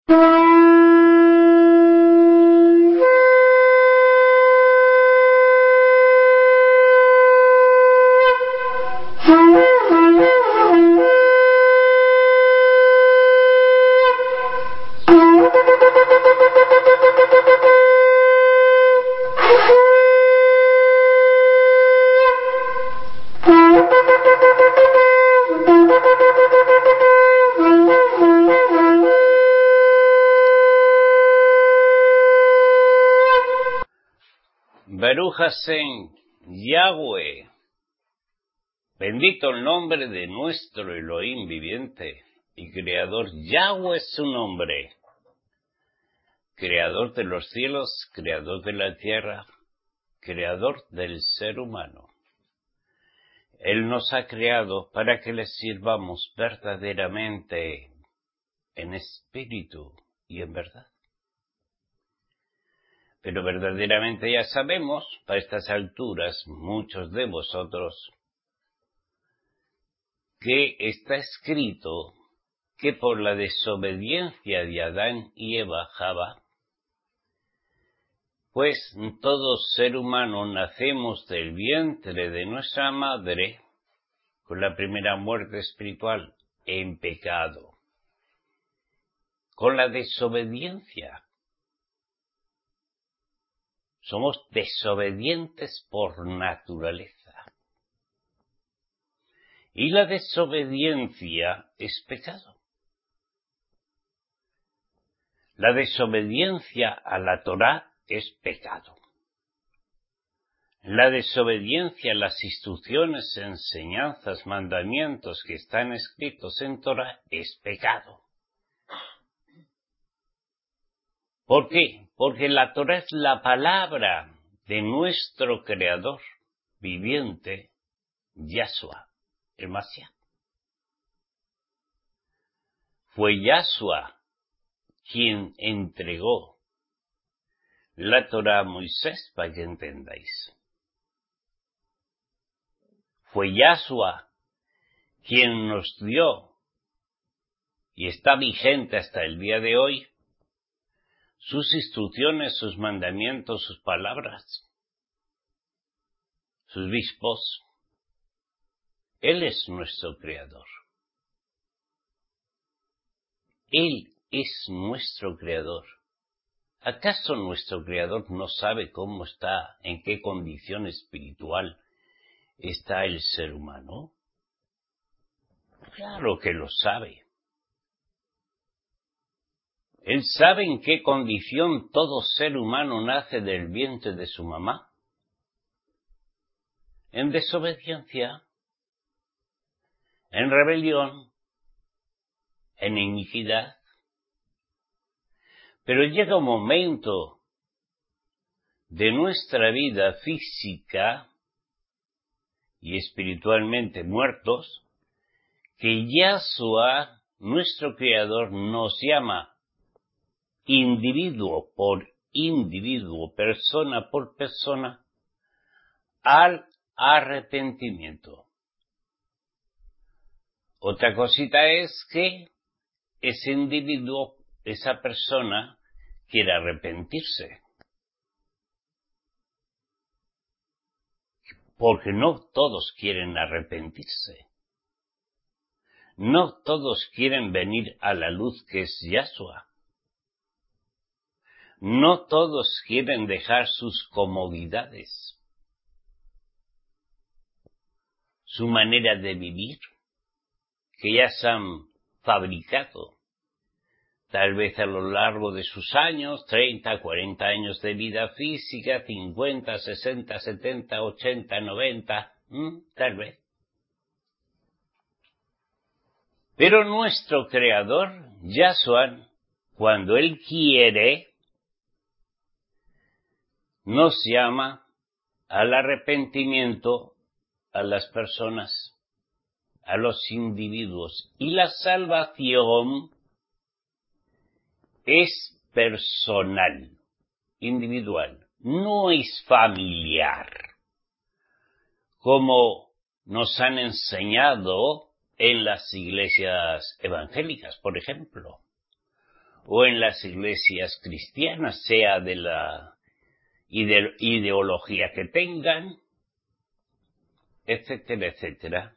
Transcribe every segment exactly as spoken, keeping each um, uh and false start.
Baruch Hashem, Yahweh, bendito el nombre de nuestro Elohim viviente y creador. Yahweh es su nombre, creador de los cielos, creador de la tierra, creador del ser humano. Él nos ha creado para que le sirvamos verdaderamente en espíritu y en verdad. Pero verdaderamente ya sabemos, a estas alturas, muchos de vosotros, que está escrito que por la desobediencia de Adán y Eva, Java, pues todo ser humano nacemos del vientre de nuestra madre con la primera muerte espiritual en pecado, con la desobediencia. Somos desobedientes por naturaleza. Y la desobediencia es pecado. La desobediencia a la Torá es pecado. La desobediencia a las instrucciones, enseñanzas, mandamientos que están escritos en Torá es pecado. ¿Por qué? Porque la Torá es la palabra de nuestro Creador viviente, Yahshua, el Mashiach. Fue Yahshua quien entregó la Torá a Moisés, para que entendáis. Fue Yahshua quien nos dio, y está vigente hasta el día de hoy, sus instrucciones, sus mandamientos, sus palabras, sus vispos. Él es nuestro Creador. Él es nuestro Creador. ¿Acaso nuestro Creador no sabe cómo está, en qué condición espiritual está el ser humano? Claro que lo sabe. Él sabe en qué condición todo ser humano nace del vientre de su mamá. En desobediencia, en rebelión, en iniquidad. Pero llega un momento de nuestra vida física y espiritualmente muertos que Yahshua, nuestro Creador, nos llama individuo por individuo, persona por persona, al arrepentimiento. Otra cosita es que ese individuo, esa persona, quiere arrepentirse. Porque no todos quieren arrepentirse. No todos quieren venir a la luz que es Yahshua. No todos quieren dejar sus comodidades, su manera de vivir, que ya se han fabricado, tal vez a lo largo de sus años, treinta, cuarenta años de vida física, cincuenta, sesenta, setenta, ochenta, noventa, ¿m? tal vez. Pero nuestro Creador, Yahshua, cuando Él quiere, nos llama al arrepentimiento a las personas, a los individuos. Y la salvación es personal, individual, no es familiar, como nos han enseñado en las iglesias evangélicas, por ejemplo, o en las iglesias cristianas, sea de la ide- ideología que tengan, etcétera, etcétera.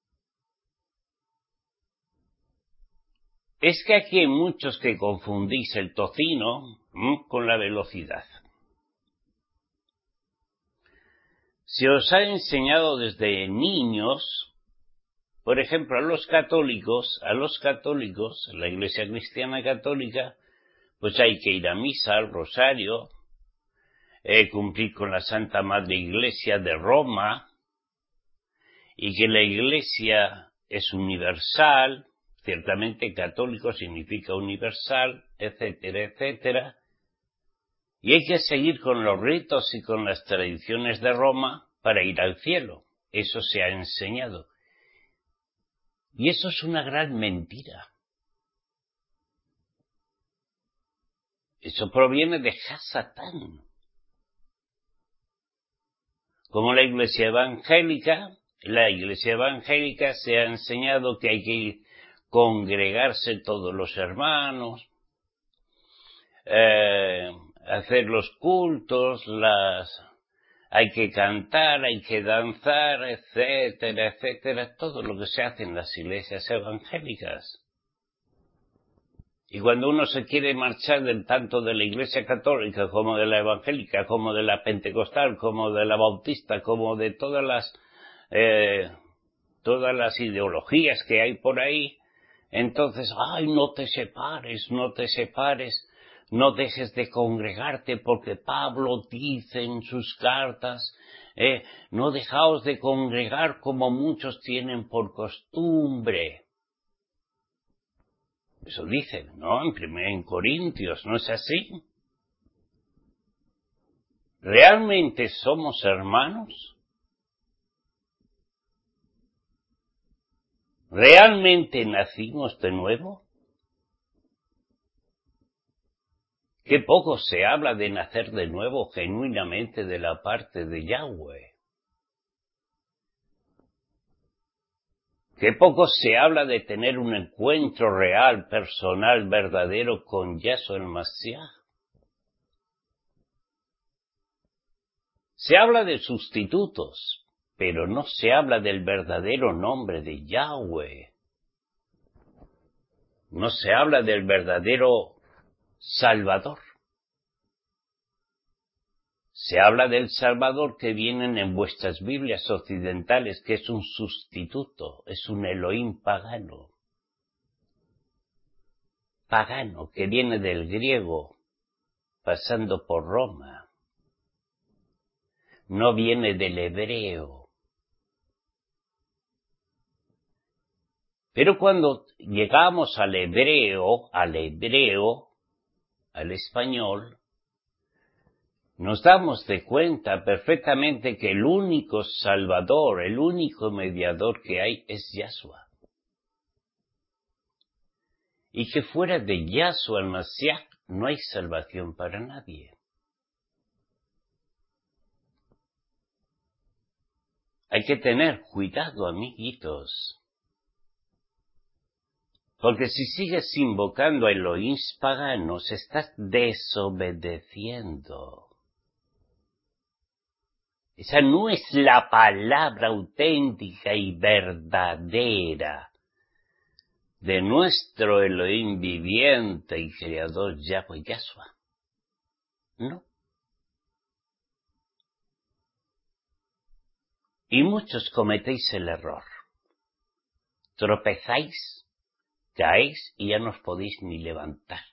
Es que aquí hay muchos que confundís el tocino ¿m? con la velocidad. Se os ha enseñado desde niños, por ejemplo, a los católicos, a los católicos, la Iglesia Cristiana Católica, pues hay que ir a misa, al rosario, eh, cumplir con la Santa Madre Iglesia de Roma, y que la Iglesia es universal, ciertamente católico significa universal, etcétera, etcétera, y hay que seguir con los ritos y con las tradiciones de Roma para ir al cielo. Eso se ha enseñado. Y eso es una gran mentira. Eso proviene de Hasatán. Como la Iglesia Evangélica, la Iglesia Evangélica se ha enseñado que hay que congregarse todos los hermanos, eh, hacer los cultos, las, hay que cantar, hay que danzar, etcétera, etcétera, todo lo que se hace en las iglesias evangélicas. Y cuando uno se quiere marchar del tanto de la Iglesia Católica como de la Evangélica, como de la Pentecostal, como de la Bautista, como de todas las eh, todas las ideologías que hay por ahí, entonces, ay, no te separes, no te separes, no dejes de congregarte porque Pablo dice en sus cartas, eh, no dejaos de congregar como muchos tienen por costumbre. Eso dicen, ¿no? En primer en Corintios, ¿no es así? ¿Realmente somos hermanos? ¿Realmente nacimos de nuevo? Qué poco se habla de nacer de nuevo genuinamente de la parte de Yahweh. Qué poco se habla de tener un encuentro real, personal, verdadero con Yahshua el Mashiach. Se habla de sustitutos, pero no se habla del verdadero nombre de Yahweh. No se habla del verdadero Salvador. Se habla del Salvador que vienen en vuestras Biblias occidentales, que es un sustituto, es un Elohim pagano. Pagano, que viene del griego, pasando por Roma. No viene del hebreo. Pero cuando llegamos al hebreo, al hebreo, al español, nos damos de cuenta perfectamente que el único Salvador, el único mediador que hay es Yahshua. Y que fuera de Yahshua el Mashiach no hay salvación para nadie. Hay que tener cuidado, amiguitos. Porque si sigues invocando a Elohim paganos, estás desobedeciendo. Esa no es la palabra auténtica y verdadera de nuestro Elohim viviente y creador Yahweh Yahshua. No. Y muchos cometéis el error. Tropezáis, caéis y ya no os podéis ni levantar.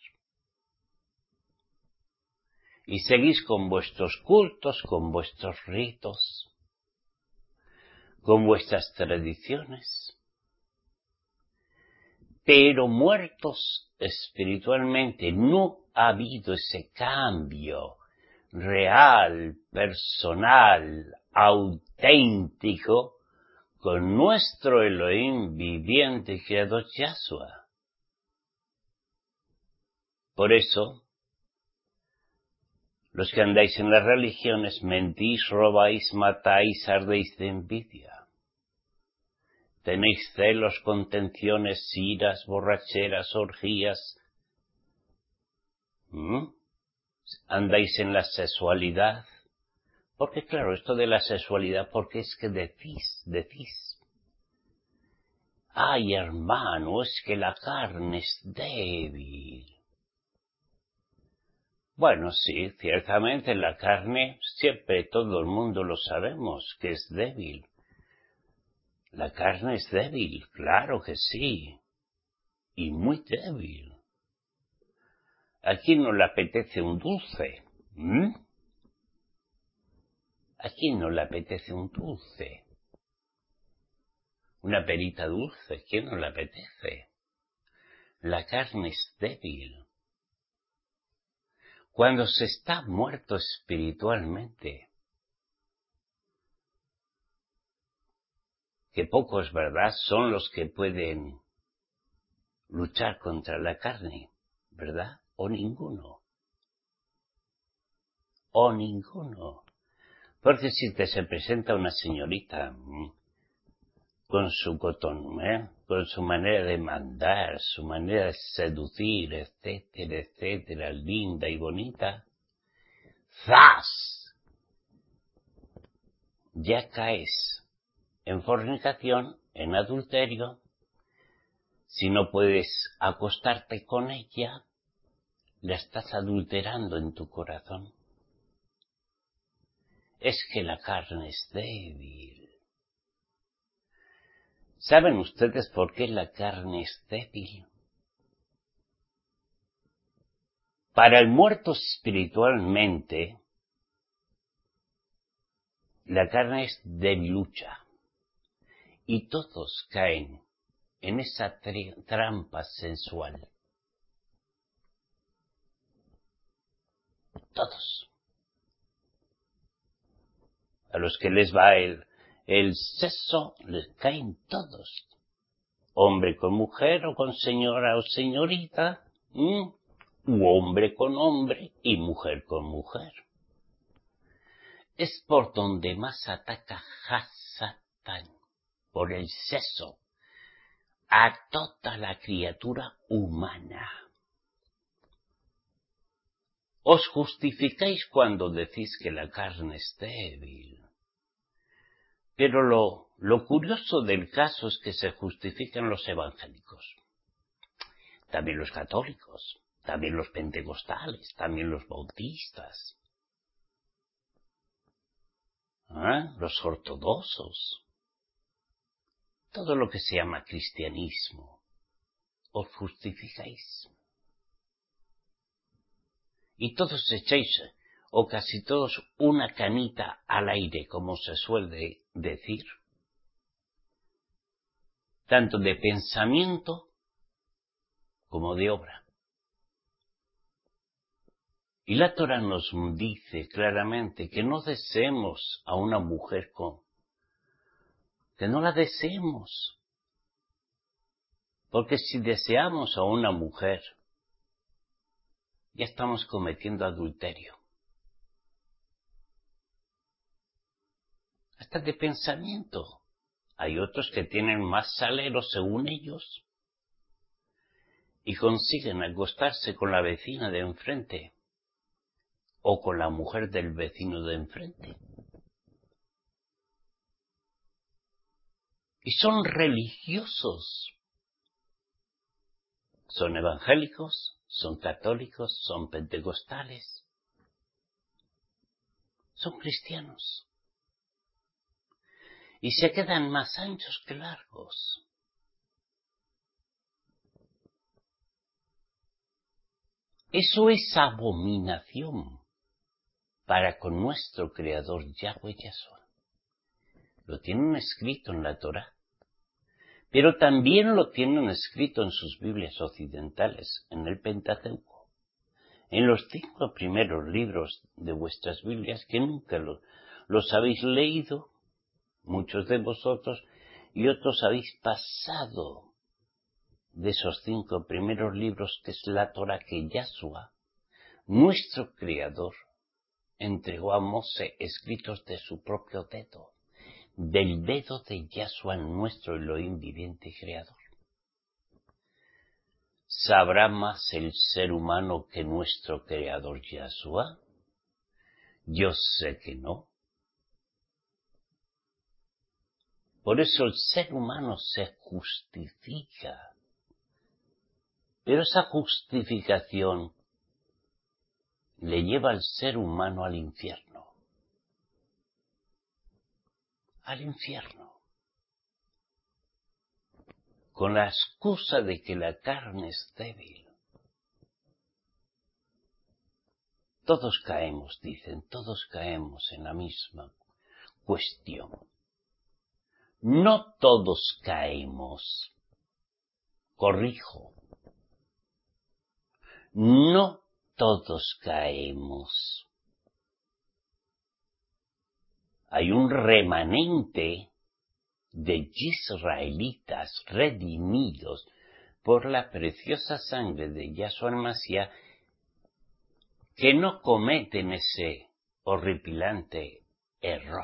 Y seguís con vuestros cultos, con vuestros ritos, con vuestras tradiciones, pero muertos espiritualmente. No ha habido ese cambio real, personal, auténtico, con nuestro Elohim viviente y creador Yahshua. Por eso, los que andáis en las religiones mentís, robáis, matáis, ardéis de envidia. Tenéis celos, contenciones, iras, borracheras, orgías, ¿Mm? ¿Andáis en la sexualidad? Porque claro, esto de la sexualidad, porque es que decís, decís. Ay, hermano, es que la carne es débil. Bueno, sí, ciertamente la carne, siempre todo el mundo lo sabemos, que es débil. La carne es débil, claro que sí, y muy débil. ¿A quién no le apetece un dulce? ¿Mm? ¿A quién no le apetece un dulce? Una perita dulce, ¿quién no le apetece? La carne es débil. Cuando se está muerto espiritualmente, que pocos, ¿verdad?, son los que pueden luchar contra la carne, ¿verdad? O ninguno. O ninguno. Porque si te se presenta una señorita mmm, con su cotón, ¿eh? con su manera de mandar, su manera de seducir, etcétera, etcétera, linda y bonita, ¡zas! Ya caes en fornicación, en adulterio. Si no puedes acostarte con ella, la estás adulterando en tu corazón. Es que la carne es débil. ¿Saben ustedes por qué la carne es débil? Para el muerto espiritualmente, la carne es debilucha. Y todos caen en esa trampa sensual. Todos. A los que les va el, el sexo, les caen todos. Hombre con mujer, o con señora o señorita, ¿m? u hombre con hombre y mujer con mujer. Es por donde más ataca Satán, por el sexo, a toda la criatura humana. Os justificáis cuando decís que la carne es débil. Pero lo, lo curioso del caso es que se justifican los evangélicos, también los católicos, también los pentecostales, también los bautistas, ¿eh? los ortodoxos, todo lo que se llama cristianismo, os justificáis. Y todos echáis, o casi todos, una canita al aire, como se suele decir, tanto de pensamiento como de obra. Y la Torah nos dice claramente que no deseemos a una mujer con, que no la deseemos. Porque si deseamos a una mujer, ya estamos cometiendo adulterio. Hasta de pensamiento. Hay otros que tienen más salero según ellos y consiguen acostarse con la vecina de enfrente o con la mujer del vecino de enfrente. Y son religiosos. Son evangélicos, son católicos, son pentecostales. Son cristianos. Y se quedan más anchos que largos. Eso es abominación para con nuestro Creador Yahweh Yahshua. Lo tienen escrito en la Torá, pero también lo tienen escrito en sus Biblias occidentales, en el Pentateuco, en los cinco primeros libros de vuestras Biblias, que nunca lo, los habéis leído, muchos de vosotros, y otros habéis pasado de esos cinco primeros libros, que es la Torá que Yahshua, nuestro Creador, entregó a Moshe escritos de su propio dedo, del dedo de Yahshua, nuestro Elohim viviente y creador. ¿Sabrá más el ser humano que nuestro Creador Yahshua? Yo sé que no. Por eso el ser humano se justifica. Pero esa justificación le lleva al ser humano al infierno. Al infierno. Con la excusa de que la carne es débil. Todos caemos, dicen, todos caemos en la misma cuestión. No todos caemos. Corrijo. No todos caemos. Hay un remanente de israelitas redimidos por la preciosa sangre de Yahshua el Mashiach que no cometen ese horripilante error.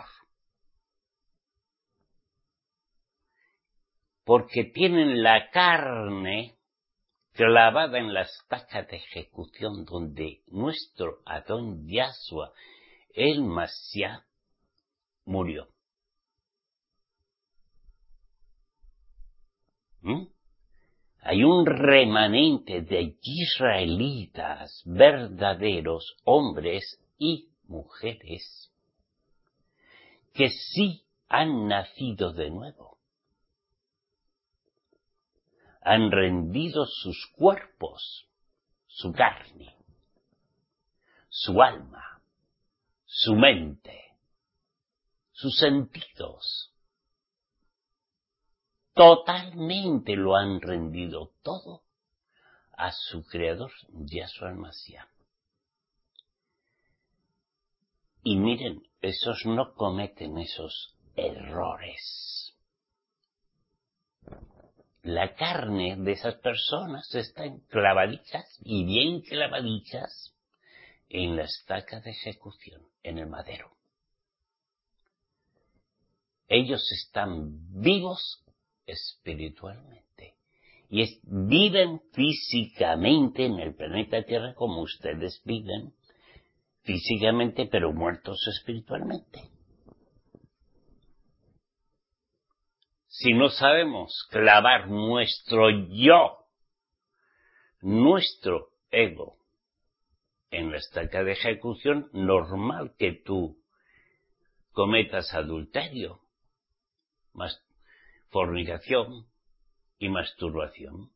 Porque tienen la carne clavada en la estaca de ejecución donde nuestro Adón Yahshua el Mashiach murió. ¿Mm? Hay un remanente de israelitas verdaderos, hombres y mujeres, que sí han nacido de nuevo. Han rendido sus cuerpos, su carne, su alma, su mente, sus sentidos. Totalmente lo han rendido todo a su Creador, Yahshua el Mashiach. Y miren, esos no cometen esos errores. La carne de esas personas están clavaditas y bien clavaditas en la estaca de ejecución, en el madero. Ellos están vivos espiritualmente y es, viven físicamente en el planeta Tierra como ustedes viven físicamente, pero muertos espiritualmente. Si no sabemos clavar nuestro yo, nuestro ego, en la estaca de ejecución, normal que tú cometas adulterio, mas fornicación y masturbación.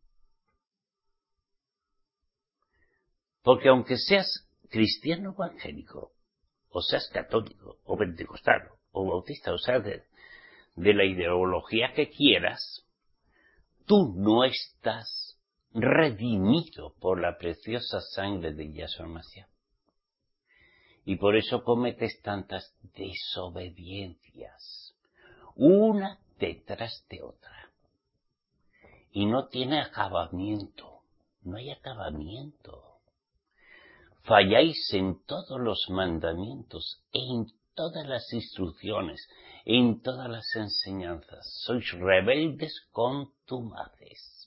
Porque aunque seas cristiano evangélico, o seas católico, o pentecostal, o bautista, o sea, de, de la ideología que quieras, tú no estás redimido por la preciosa sangre de Yahshua Mashiach. Y por eso cometes tantas desobediencias, una detrás de otra. Y no tiene acabamiento, no hay acabamiento. Falláis en todos los mandamientos, en todas las instrucciones, en todas las enseñanzas. Sois rebeldes contumaces.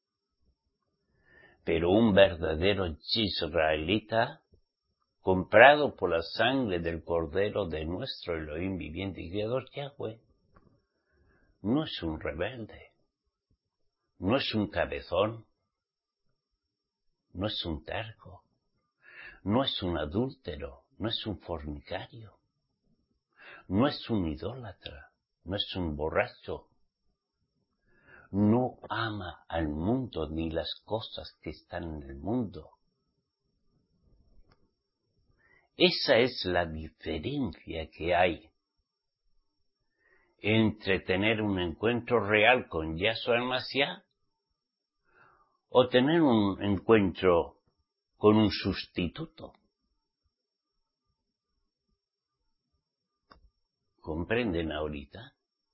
Pero un verdadero israelita, comprado por la sangre del Cordero de nuestro Elohim viviente y Creador Yahweh, no es un rebelde, no es un cabezón, no es un terco, no es un adúltero, no es un fornicario, no es un idólatra, no es un borracho, no ama al mundo ni las cosas que están en el mundo. Esa es la diferencia que hay entre tener un encuentro real con Yahshua el Mashiach o tener un encuentro con un sustituto. ¿Comprenden ahorita?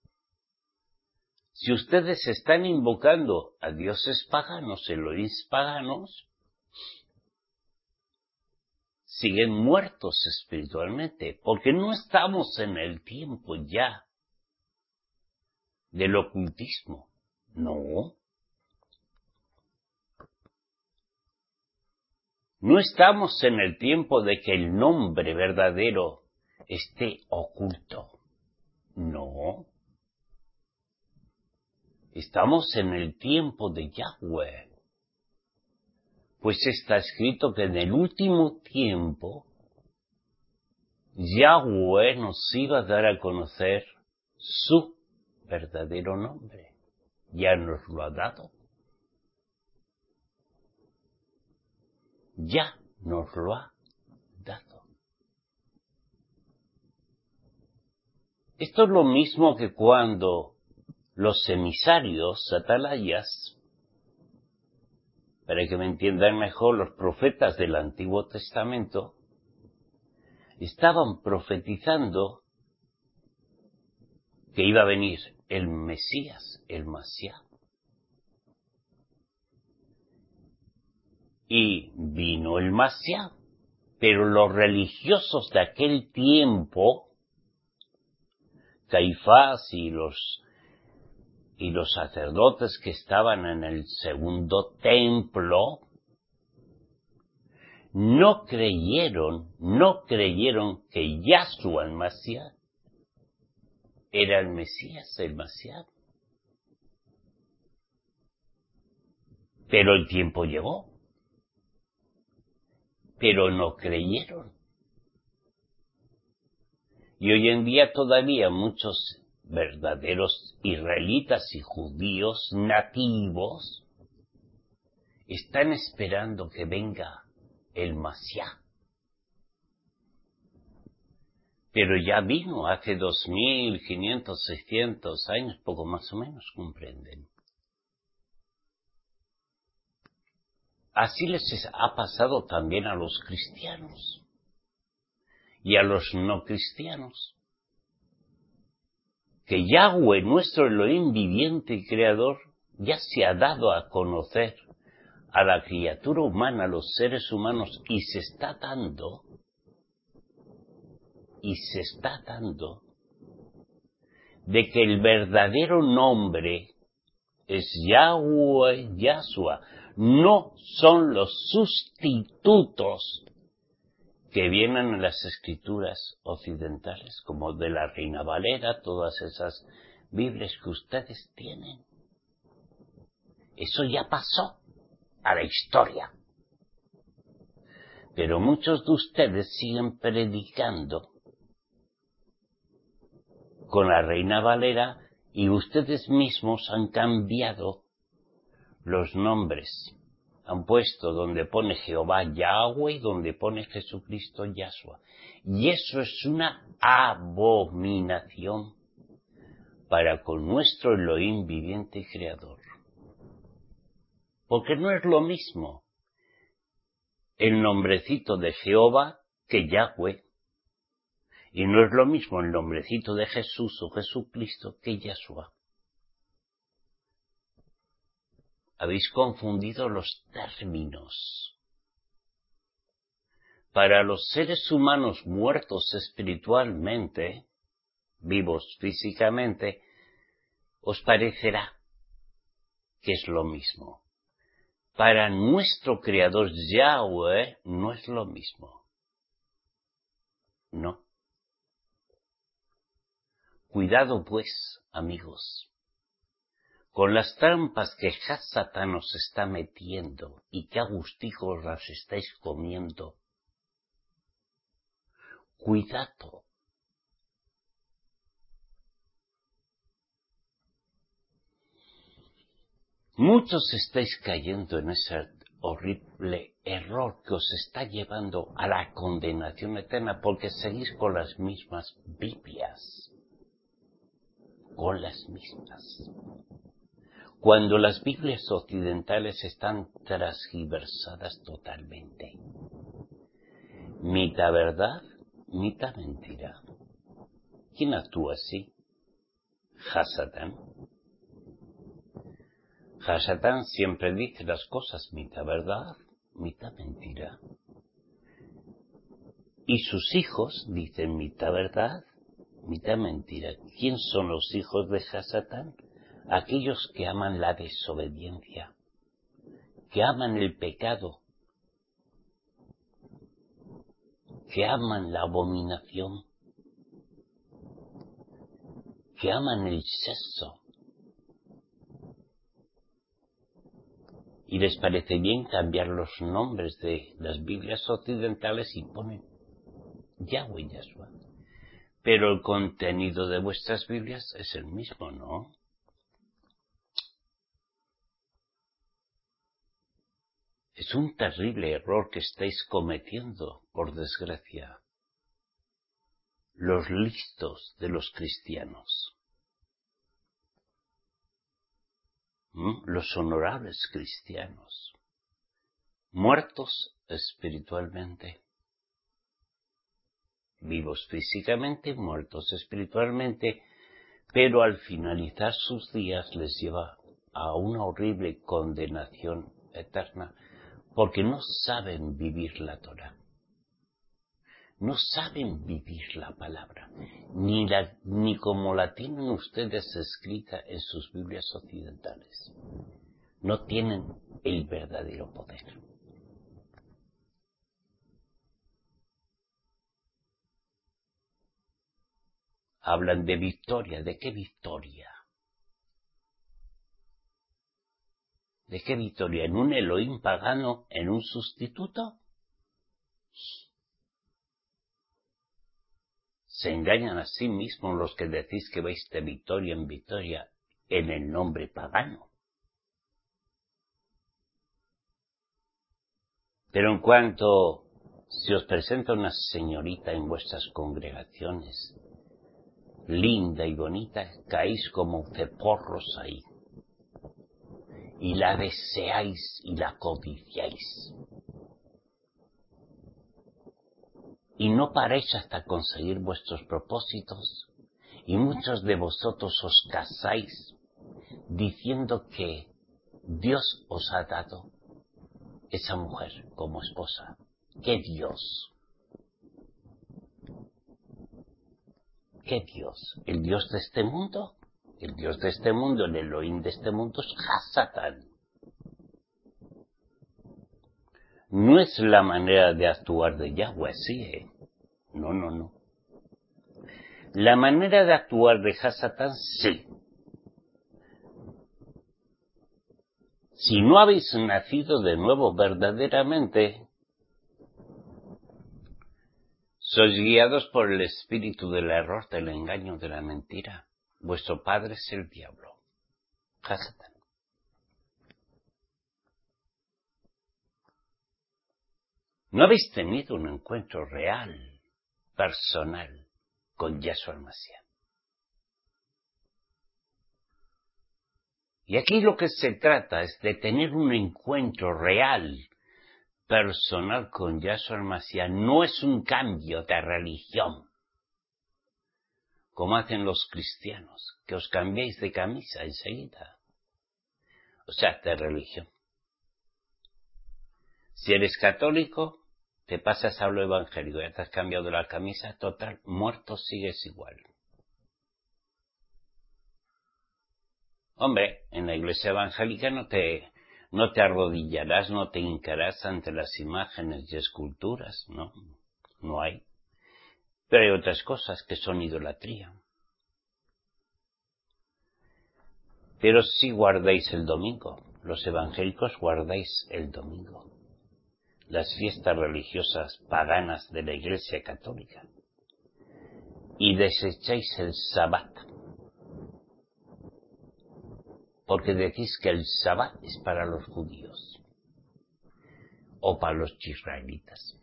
Si ustedes están invocando a dioses paganos, Elohim paganos, siguen muertos espiritualmente, porque no estamos en el tiempo ya del ocultismo. No. No estamos en el tiempo de que el nombre verdadero esté oculto. No. Estamos en el tiempo de Yahweh. Pues está escrito que en el último tiempo Yahweh nos iba a dar a conocer su verdadero nombre. Ya nos lo ha dado. Ya nos lo ha dado. Esto es lo mismo que cuando los emisarios, atalayas, para que me entiendan mejor, los profetas del Antiguo Testamento, estaban profetizando que iba a venir el Mesías, el Mashiach. Y vino el Mashiach, pero los religiosos de aquel tiempo, Caifás y los, y los sacerdotes que estaban en el segundo templo, no creyeron, no creyeron que Yahshua el Mashiach era el Mesías, el Mashiach. Pero el tiempo llegó. Pero no creyeron. Y hoy en día todavía muchos verdaderos israelitas y judíos nativos están esperando que venga el Mashiach. Pero ya vino hace dos mil quinientos, seiscientos años, poco más o menos, comprenden. Así les ha pasado también a los cristianos y a los no cristianos. Que Yahweh, nuestro Elohim viviente y creador, ya se ha dado a conocer a la criatura humana, a los seres humanos, y se está dando, y se está dando, de que el verdadero nombre es Yahweh, Yahshua. No son los sustitutos que vienen en las escrituras occidentales, como de la Reina Valera, todas esas Biblias que ustedes tienen. Eso ya pasó a la historia. Pero muchos de ustedes siguen predicando con la Reina Valera y ustedes mismos han cambiado los nombres. Han puesto donde pone Jehová Yahweh y donde pone Jesucristo Yahshua. Y eso es una abominación para con nuestro Elohim viviente y creador. Porque no es lo mismo el nombrecito de Jehová que Yahweh. Y no es lo mismo el nombrecito de Jesús o Jesucristo que Yahshua. Habéis confundido los términos. Para los seres humanos muertos espiritualmente, vivos físicamente, os parecerá que es lo mismo. Para nuestro Creador Yahweh no es lo mismo. No. Cuidado pues, amigos, con las trampas que Satán nos está metiendo y que a gusticos las estáis comiendo. Cuidado. Muchos estáis cayendo en ese horrible error que os está llevando a la condenación eterna porque seguís con las mismas Biblias. Con las mismas. Cuando las Biblias occidentales están transgiversadas totalmente. Mitad verdad, mitad mentira. ¿Quién actúa así? Hasatán. Hasatán siempre dice las cosas mitad verdad, mitad mentira. Y sus hijos dicen mitad verdad, mitad mentira. ¿Quién son los hijos de Hasatán? Aquellos que aman la desobediencia, que aman el pecado, que aman la abominación, que aman el sexo, y les parece bien cambiar los nombres de las Biblias occidentales y ponen Yahweh, Yahshua. Pero el contenido de vuestras Biblias es el mismo, ¿no? Es un terrible error que estáis cometiendo, por desgracia, los listos de los cristianos, ¿Mm? los honorables cristianos, muertos espiritualmente, vivos físicamente, muertos espiritualmente, pero al finalizar sus días les lleva a una horrible condenación eterna, porque no saben vivir la Torá, no saben vivir la palabra, ni, la, ni como la tienen ustedes escrita en sus Biblias occidentales. No tienen el verdadero poder. Hablan de victoria. ¿De qué victoria? ¿De qué victoria? ¿En un Elohim pagano? ¿En un sustituto? Se engañan a sí mismos los que decís que vais de victoria en victoria en el nombre pagano. Pero en cuanto se os presenta una señorita en vuestras congregaciones, linda y bonita, caéis como ceporros ahí, y la deseáis y la codiciáis. Y no paréis hasta conseguir vuestros propósitos, y muchos de vosotros os casáis diciendo que Dios os ha dado esa mujer como esposa. ¿Qué Dios? ¿Qué Dios? ¿El Dios de este mundo? El Dios de este mundo, el Elohim de este mundo es Hasatán. No es la manera de actuar de Yahweh, sí, ¿eh? No, no, no. La manera de actuar de Hasatán, sí. Si no habéis nacido de nuevo verdaderamente, sois guiados por el espíritu del error, del engaño, de la mentira. Vuestro padre es el diablo, Hasatán. No habéis tenido un encuentro real, personal, con Yahshua Mashiach. Y aquí lo que se trata es de tener un encuentro real, personal con Yahshua Mashiach. No es un cambio de religión, como hacen los cristianos, que os cambiáis de camisa enseguida. O sea, de religión. Si eres católico, te pasas a lo evangélico, ya te has cambiado la camisa, total, muerto sigues igual. Hombre, en la iglesia evangélica no te, no te arrodillarás, no te hincarás ante las imágenes y esculturas, no, no hay. Pero hay otras cosas que son idolatría. Pero sí guardáis el domingo, los evangélicos guardáis el domingo, las fiestas religiosas paganas de la iglesia católica, y desecháis el sabbat, porque decís que el sabbat es para los judíos o para los israelitas.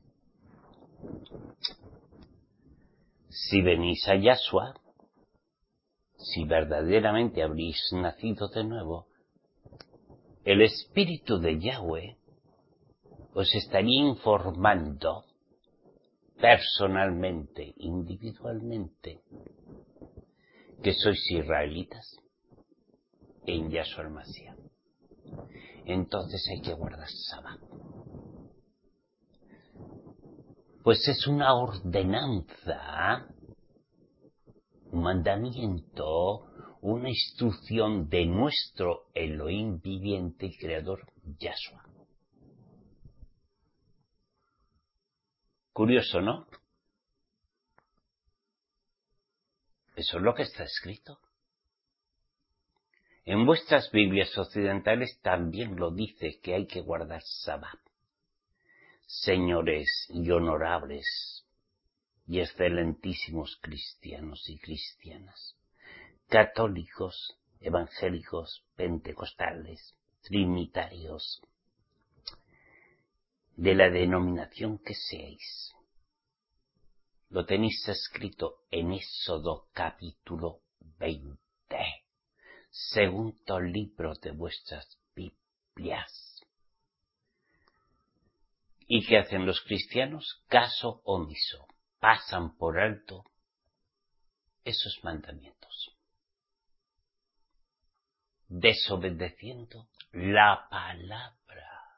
Si venís a Yahshua, si verdaderamente habréis nacido de nuevo, el espíritu de Yahweh os estaría informando personalmente, individualmente, que sois israelitas en Yahshua el Mashiach. Entonces hay que guardar Sabbat. Pues es una ordenanza, un mandamiento, una instrucción de nuestro Elohim viviente y creador, Yahshua. Curioso, ¿no? Eso es lo que está escrito. En vuestras Biblias occidentales también lo dice, que hay que guardar Sabbat. Señores y honorables y excelentísimos cristianos y cristianas, católicos, evangélicos, pentecostales, trinitarios, de la denominación que seáis. Lo tenéis escrito en Éxodo capítulo veinte, segundo libro de vuestras Biblias. ¿Y qué hacen los cristianos? Caso omiso. Pasan por alto esos mandamientos, desobedeciendo la palabra,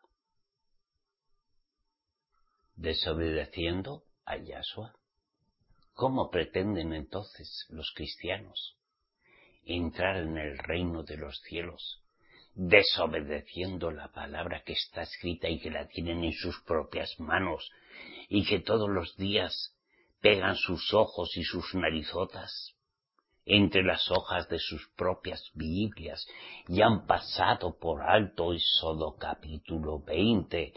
desobedeciendo a Yahshua. ¿Cómo pretenden entonces los cristianos entrar en el reino de los cielos desobedeciendo la palabra que está escrita y que la tienen en sus propias manos y que todos los días pegan sus ojos y sus narizotas entre las hojas de sus propias Biblias y han pasado por alto Éxodo capítulo veinte?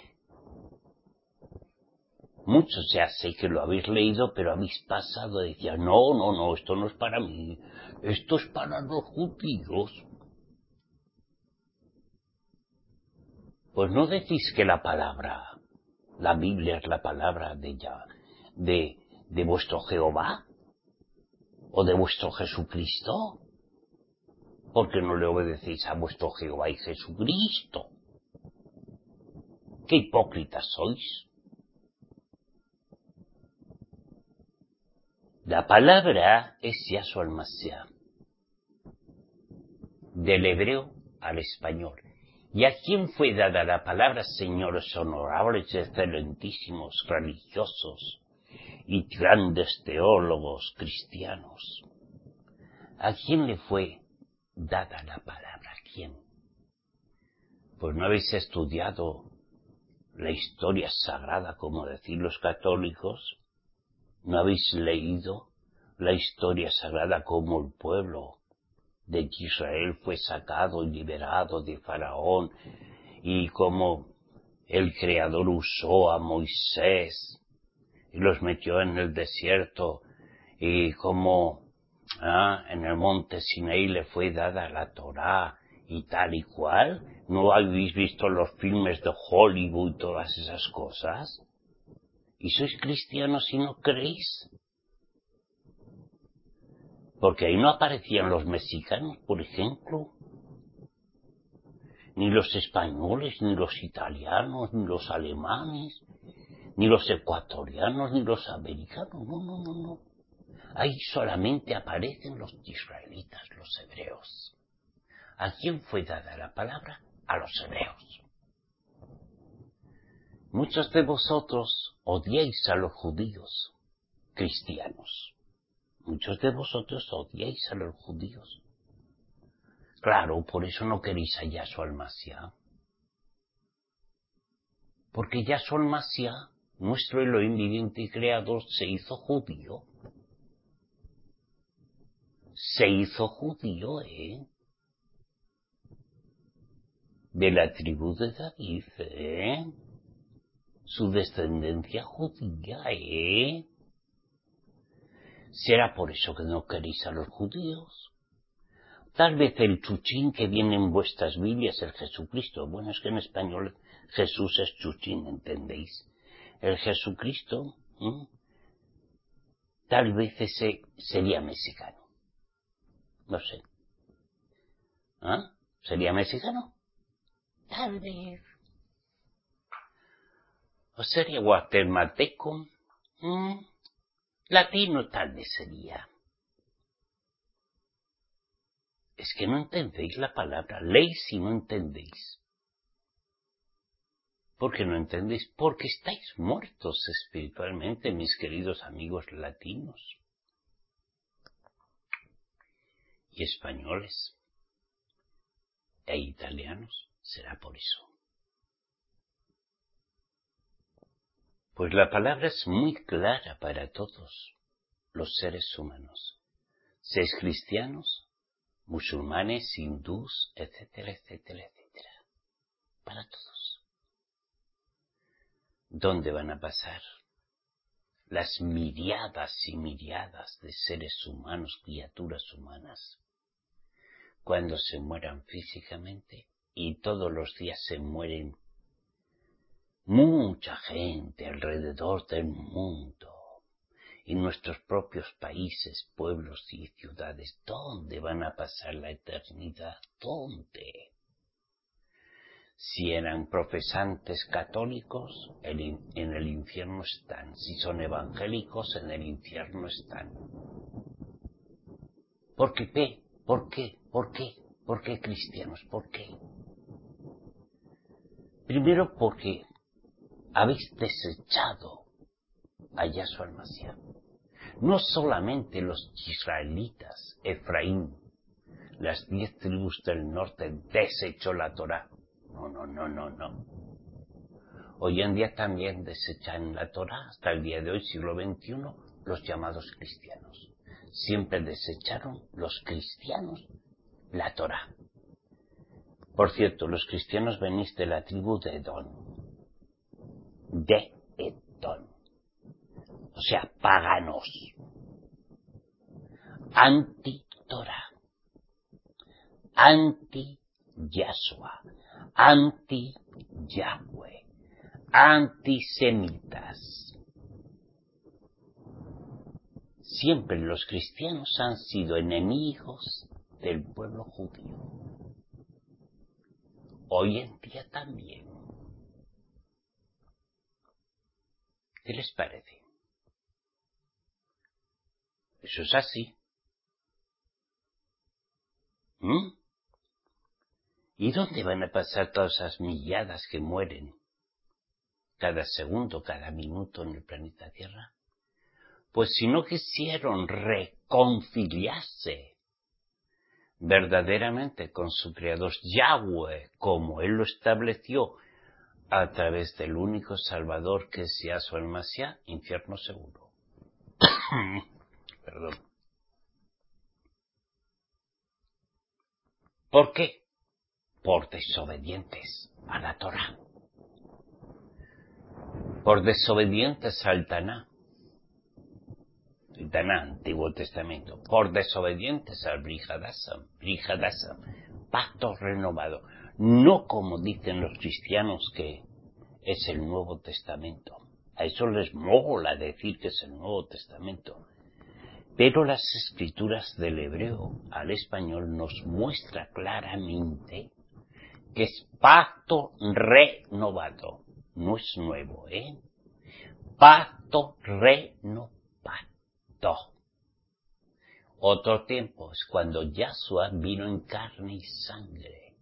Muchos ya sé que lo habéis leído, pero habéis pasado y decían, no, no, no, esto no es para mí, esto es para los judíos. Pues no decís que la palabra, la Biblia es la palabra de ya, de, de vuestro Jehová o de vuestro Jesucristo. ¿Por qué no le obedecéis a vuestro Jehová y Jesucristo? ¡Qué hipócritas sois! La palabra es Yahshua el-Mashiach, del hebreo al español. ¿Y a quién fue dada la palabra, señores honorables y excelentísimos religiosos y grandes teólogos cristianos? ¿A quién le fue dada la palabra? ¿A quién? Pues no habéis estudiado la historia sagrada, como decir los católicos. ¿No habéis leído la historia sagrada como el pueblo de Israel fue sacado y liberado de Faraón y cómo el Creador usó a Moisés y los metió en el desierto y cómo ah, en el monte Sinaí le fue dada la Torá y tal y cual? ¿No habéis visto los filmes de Hollywood y todas esas cosas? ¿Y sois cristianos y no creéis? Porque ahí no aparecían los mexicanos, por ejemplo, ni los españoles, ni los italianos, ni los alemanes, ni los ecuatorianos, ni los americanos. No, no, no, no. Ahí solamente aparecen los israelitas, los hebreos. ¿A quién fue dada la palabra? A los hebreos. Muchos de vosotros odiáis a los judíos cristianos. Muchos de vosotros odiáis a los judíos. Claro, por eso no queréis a Yahshua el-Mashiach. Porque Yahshua el-Mashiach, nuestro Elohim viviente y creador, se hizo judío. Se hizo judío, ¿eh? De la tribu de David, ¿eh? Su descendencia judía, ¿eh? ¿Será por eso que no queréis a los judíos? Tal vez el chuchín que viene en vuestras Biblias, el Jesucristo. Bueno, es que en español Jesús es chuchín, ¿entendéis? El Jesucristo, ¿eh? Tal vez ese sería mexicano. No sé. ¿Ah? ¿Sería mexicano? Tal vez. ¿O sería guatemalteco? ¿Mm? Latino tal vez sería. Es que no entendéis la palabra. Leéis y no entendéis. ¿Por qué no entendéis? Porque estáis muertos espiritualmente, mis queridos amigos latinos y españoles e italianos. Será por eso. Pues la palabra es muy clara para todos los seres humanos. seis cristianos, musulmanes, hindús, etcétera, etcétera, etcétera. Para todos. ¿Dónde van a pasar las miriadas y miriadas de seres humanos, criaturas humanas, cuando se mueran físicamente? Y todos los días se mueren mucha gente alrededor del mundo, y nuestros propios países, pueblos y ciudades. ¿Dónde van a pasar la eternidad? ¿Dónde? Si eran profesantes católicos, en el infierno están. Si son evangélicos, en el infierno están. ¿Por qué? ¿Por qué? ¿Por qué? ¿Por qué cristianos? ¿Por qué? Primero porque habéis desechado a Yahshua el Mashiach. No solamente los israelitas, Efraín, las diez tribus del norte desechó la Torá. No, no, no, no, no. Hoy en día también desechan la Torá, hasta el día de hoy, siglo veintiuno, los llamados cristianos. Siempre desecharon los cristianos la Torá. Por cierto, los cristianos venís de la tribu de Edom. De Edom. O sea, paganos. Anti-Torá. Anti-Yahshua. Anti-Yahweh. Antisemitas. Siempre los cristianos han sido enemigos del pueblo judío. Hoy en día también. ¿Qué les parece? Eso es así. ¿Mm? ¿Y dónde van a pasar todas esas milladas que mueren cada segundo, cada minuto en el planeta Tierra? Pues si no quisieron reconciliarse verdaderamente con su Creador Yahweh, como Él lo estableció a través del único Salvador que es Yahshua el Mashiach, infierno seguro. Perdón. ¿Por qué? Por desobedientes a la Torah. Por desobedientes al Taná. El Taná, Antiguo Testamento. Por desobedientes al Brit Hadasham. Brit Hadasham. Pacto renovado. No como dicen los cristianos que es el Nuevo Testamento. A eso les mola decir que es el Nuevo Testamento. Pero las escrituras del hebreo al español nos muestra claramente que es pacto renovado. No es nuevo, ¿eh? Pacto renovado. Otro tiempo es cuando Yahshua vino en carne y sangre.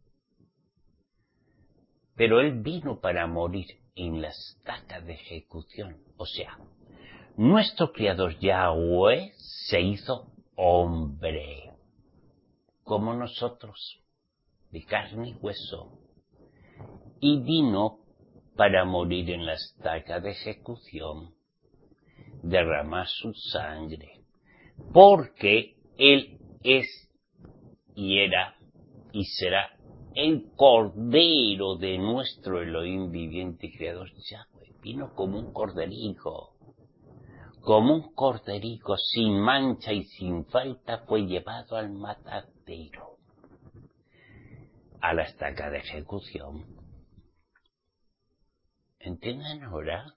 Pero Él vino para morir en la estaca de ejecución. O sea, nuestro Creador Yahweh se hizo hombre, como nosotros, de carne y hueso, y vino para morir en la estaca de ejecución, derramar su sangre, porque Él es y era y será el Cordero de nuestro Elohim viviente y Creador Yahweh. Vino como un corderico. Como un corderico sin mancha y sin falta fue llevado al matadero, a la estaca de ejecución. ¿Entienden ahora?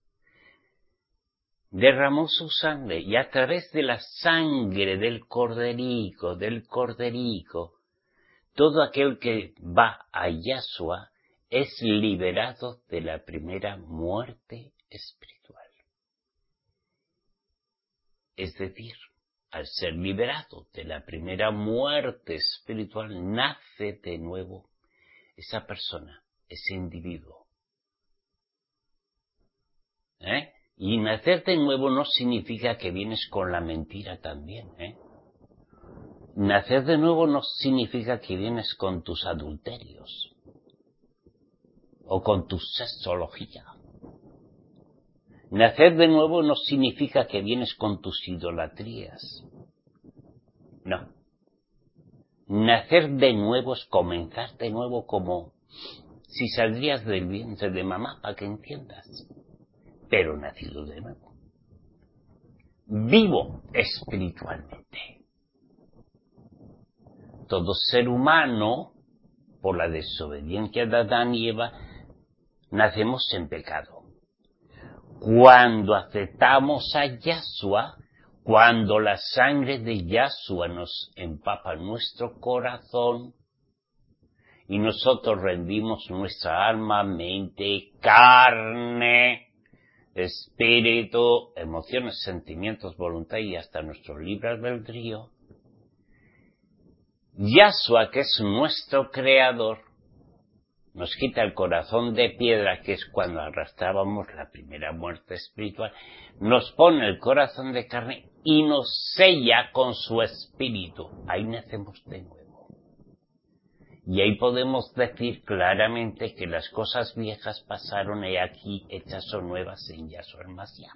Derramó su sangre y a través de la sangre del corderico, del corderico, todo aquel que va a Yahshua es liberado de la primera muerte espiritual. Es decir, al ser liberado de la primera muerte espiritual, nace de nuevo esa persona, ese individuo. ¿Eh? Y nacer de nuevo no significa que vienes con la mentira también, ¿eh? Nacer de nuevo no significa que vienes con tus adulterios o con tu sexología. Nacer de nuevo no significa que vienes con tus idolatrías. nacer de nuevo es comenzar de nuevo, como si saldrías del vientre de mamá, para que entiendas. Pero nacido de nuevo. Vivo espiritualmente. Todo ser humano, por la desobediencia de Adán y Eva, nacemos en pecado. Cuando aceptamos a Yahshua, cuando la sangre de Yahshua nos empapa nuestro corazón y nosotros rendimos nuestra alma, mente, carne, espíritu, emociones, sentimientos, voluntad y hasta nuestro libre albedrío, Yahshua, que es nuestro creador, nos quita el corazón de piedra, que es cuando arrastrábamos la primera muerte espiritual, nos pone el corazón de carne y nos sella con su espíritu. Ahí nacemos de nuevo. Y ahí podemos decir claramente que las cosas viejas pasaron y aquí hechas son nuevas en Yahshua el Mashiach.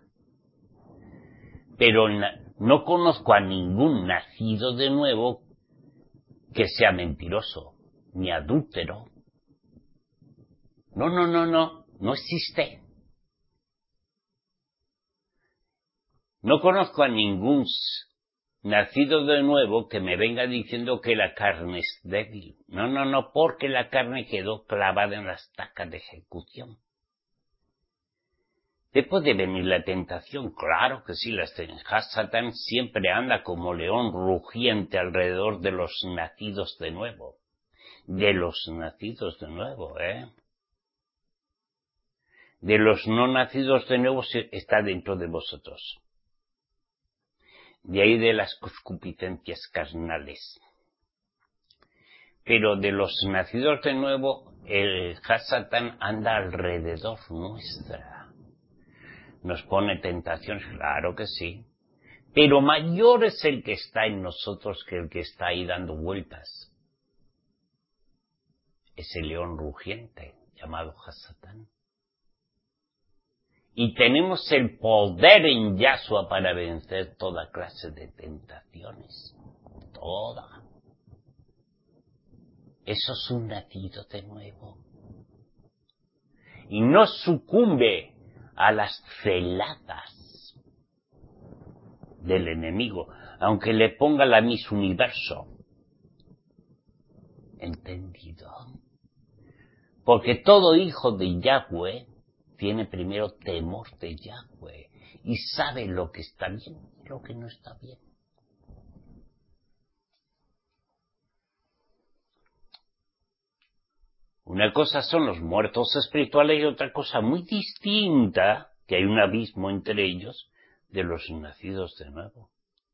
Pero no conozco a ningún nacido de nuevo que sea mentiroso, ni adúltero. No, no, no, no, no existe. No conozco a ningún nacido de nuevo que me venga diciendo que la carne es débil. No, no, no, porque la carne quedó clavada en la estaca de ejecución. ¿Te puede venir la tentación? Claro que sí, la Satán siempre anda como león rugiente alrededor de los nacidos de nuevo. De los nacidos de nuevo, ¿eh? De los no nacidos de nuevo está dentro de vosotros. De ahí de las concupiscencias carnales. Pero de los nacidos de nuevo, el Satán anda alrededor nuestra. Nos pone tentaciones, claro que sí. Pero mayor es el que está en nosotros que el que está ahí dando vueltas. Ese león rugiente llamado Satán. Y tenemos el poder en Yahshua para vencer toda clase de tentaciones. Toda. Eso es un nacido de nuevo. Y no sucumbe a las celadas del enemigo, aunque le ponga la Miss Universo. ¿Entendido? Porque todo hijo de Yahweh tiene primero temor de Yahweh y sabe lo que está bien y lo que no está bien. Una cosa son los muertos espirituales y otra cosa muy distinta, que hay un abismo entre ellos, de los nacidos de nuevo.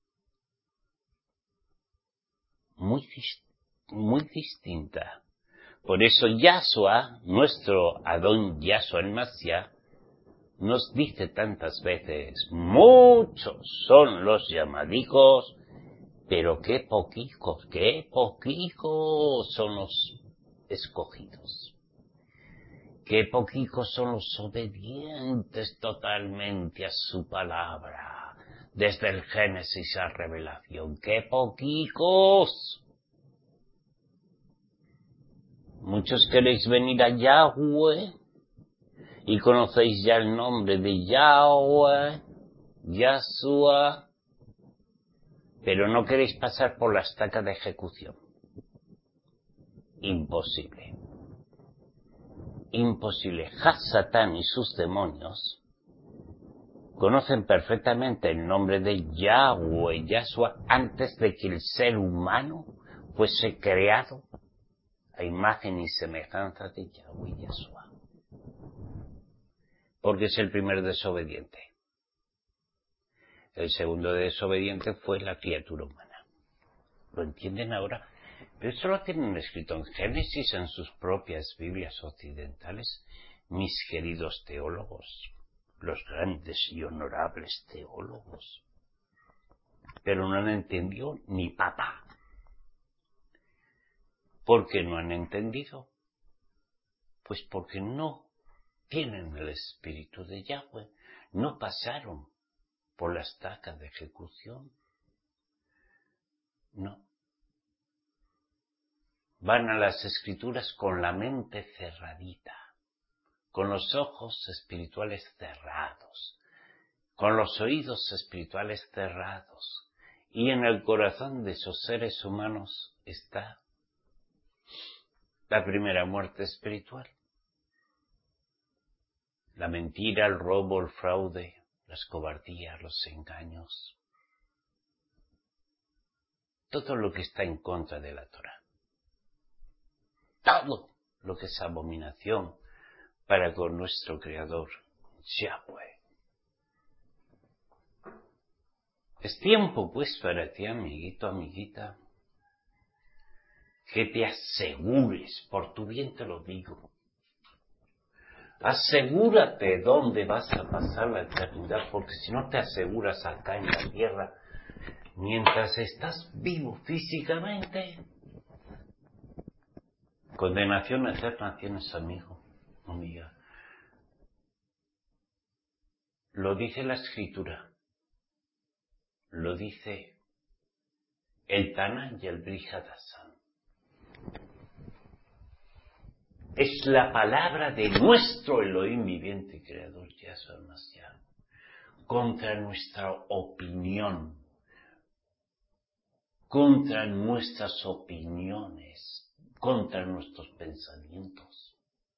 Muy, muy distinta. Por eso Yahshua, nuestro Adón Yahshua el Mashiach, nos dice tantas veces, muchos son los llamadicos, pero qué poquicos, qué poquicos son los escogidos. Qué poquicos son los obedientes totalmente a su palabra, desde el Génesis a Revelación. ¡Qué poquicos! Muchos queréis venir a Yahweh y conocéis ya el nombre de Yahweh, Yahshua, pero no queréis pasar por la estaca de ejecución. Imposible. Imposible. Satán y sus demonios conocen perfectamente el nombre de Yahweh, Yahshua, antes de que el ser humano fuese creado a imagen y semejanza de Yahweh, Yahshua. Porque es el primer desobediente. El segundo desobediente fue la criatura humana. ¿Lo entienden ahora? Pero eso lo tienen escrito en Génesis, en sus propias Biblias occidentales, mis queridos teólogos, los grandes y honorables teólogos. Pero no han entendido ni papá. ¿Por qué no han entendido? Pues porque no tienen el espíritu de Yahweh, no pasaron por la estaca de ejecución. No. van a las Escrituras con la mente cerradita, con los ojos espirituales cerrados, con los oídos espirituales cerrados, y en el corazón de esos seres humanos está la primera muerte espiritual. La mentira, el robo, el fraude, las cobardías, los engaños, todo lo que está en contra de la Torá. Todo lo que es abominación para con nuestro Creador, Yahweh. Es tiempo, pues, para ti, amiguito, amiguita, que te asegures, por tu bien te lo digo, asegúrate dónde vas a pasar la eternidad, porque si no te aseguras acá en la tierra, mientras estás vivo físicamente, condenación eterna tienes, amigo, amiga. Lo dice la Escritura, lo dice el Tanán y el Brihadasan. Es la palabra de nuestro Elohim viviente y creador, Yahshua Mashiach, contra nuestra opinión, contra nuestras opiniones, contra nuestros pensamientos.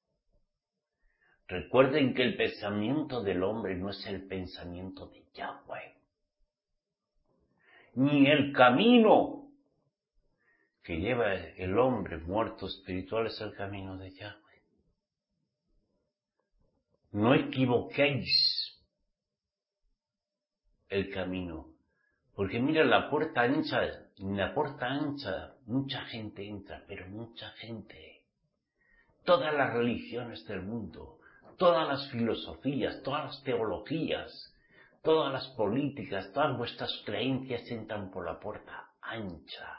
Recuerden que el pensamiento del hombre no es el pensamiento de Yahweh, ni el camino que lleva el hombre muerto espiritual es el camino de Yahweh. No equivoquéis el camino, porque mira, la puerta ancha, en la puerta ancha mucha gente entra, pero mucha gente, todas las religiones del mundo, todas las filosofías, todas las teologías, todas las políticas, todas vuestras creencias entran por la puerta ancha,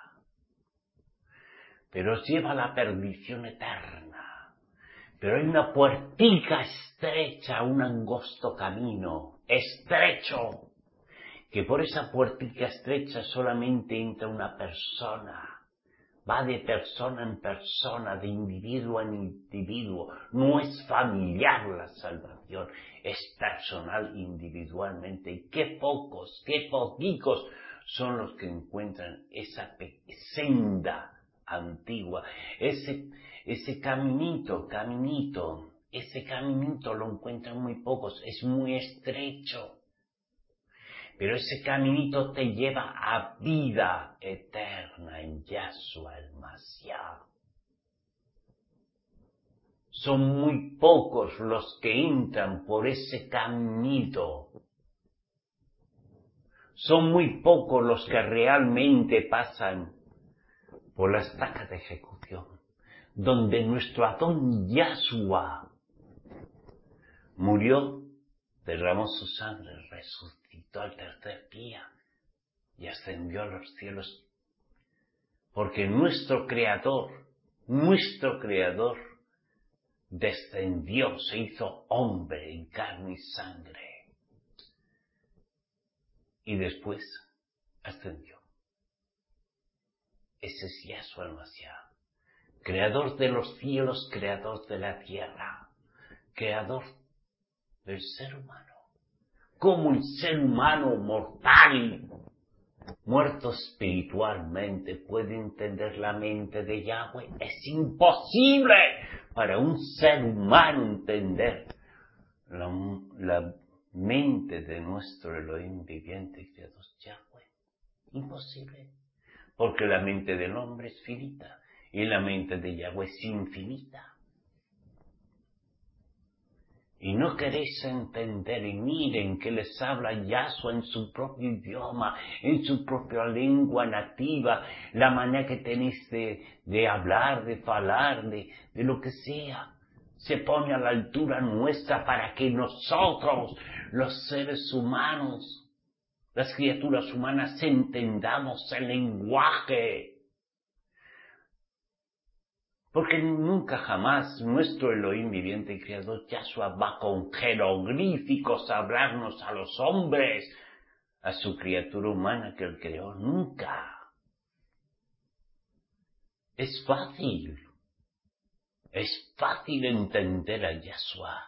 pero os lleva a la perdición eterna. Pero hay una puertica estrecha, un angosto camino, estrecho, que por esa puertica estrecha solamente entra una persona, va de persona en persona, de individuo en individuo, no es familiar la salvación, es personal individualmente, y qué pocos, qué poquicos son los que encuentran esa senda antigua, ese, ese caminito, caminito, ese caminito lo encuentran muy pocos, es muy estrecho, pero ese caminito te lleva a vida eterna en Yahshua el Mashiach. Son muy pocos los que entran por ese caminito. Son muy pocos los que realmente pasan por la estaca de ejecución, donde nuestro Adón Yahshua murió, derramó su sangre, resucitó al tercer día y ascendió a los cielos, porque nuestro Creador, nuestro Creador, descendió, se hizo hombre en carne y sangre, y después ascendió. Ese es Yahshua el Mashiach, creador de los cielos, creador de la tierra, creador del ser humano. ¿Cómo el ser humano mortal, muerto espiritualmente, puede entender la mente de Yahweh? Es imposible para un ser humano entender la, la mente de nuestro Elohim viviente y creador Yahweh. Imposible. Porque la mente del hombre es finita y la mente de Yahweh es infinita. Y no queréis entender, y miren que les habla Yahshua en su propio idioma, en su propia lengua nativa, la manera que tenéis de, de hablar, de falar, de, de lo que sea. Se pone a la altura nuestra para que nosotros, los seres humanos, las criaturas humanas, entendamos el lenguaje. Porque nunca jamás nuestro Elohim viviente y creador Yahshua va con jeroglíficos a hablarnos a los hombres, a su criatura humana que él creó. Nunca. Es fácil. Es fácil entender a Yahshua.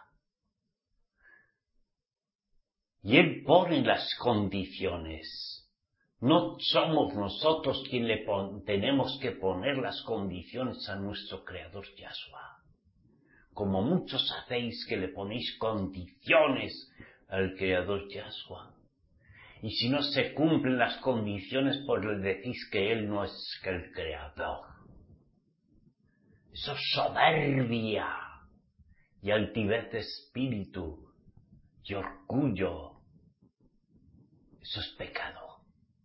Y Él pone las condiciones. No somos nosotros quienes le pon- tenemos que poner las condiciones a nuestro Creador Yahshua. Como muchos hacéis que le ponéis condiciones al Creador Yahshua. Y si no se cumplen las condiciones, pues le decís que Él no es que el Creador. Eso es soberbia y altivez de espíritu y orgullo. Eso es pecado.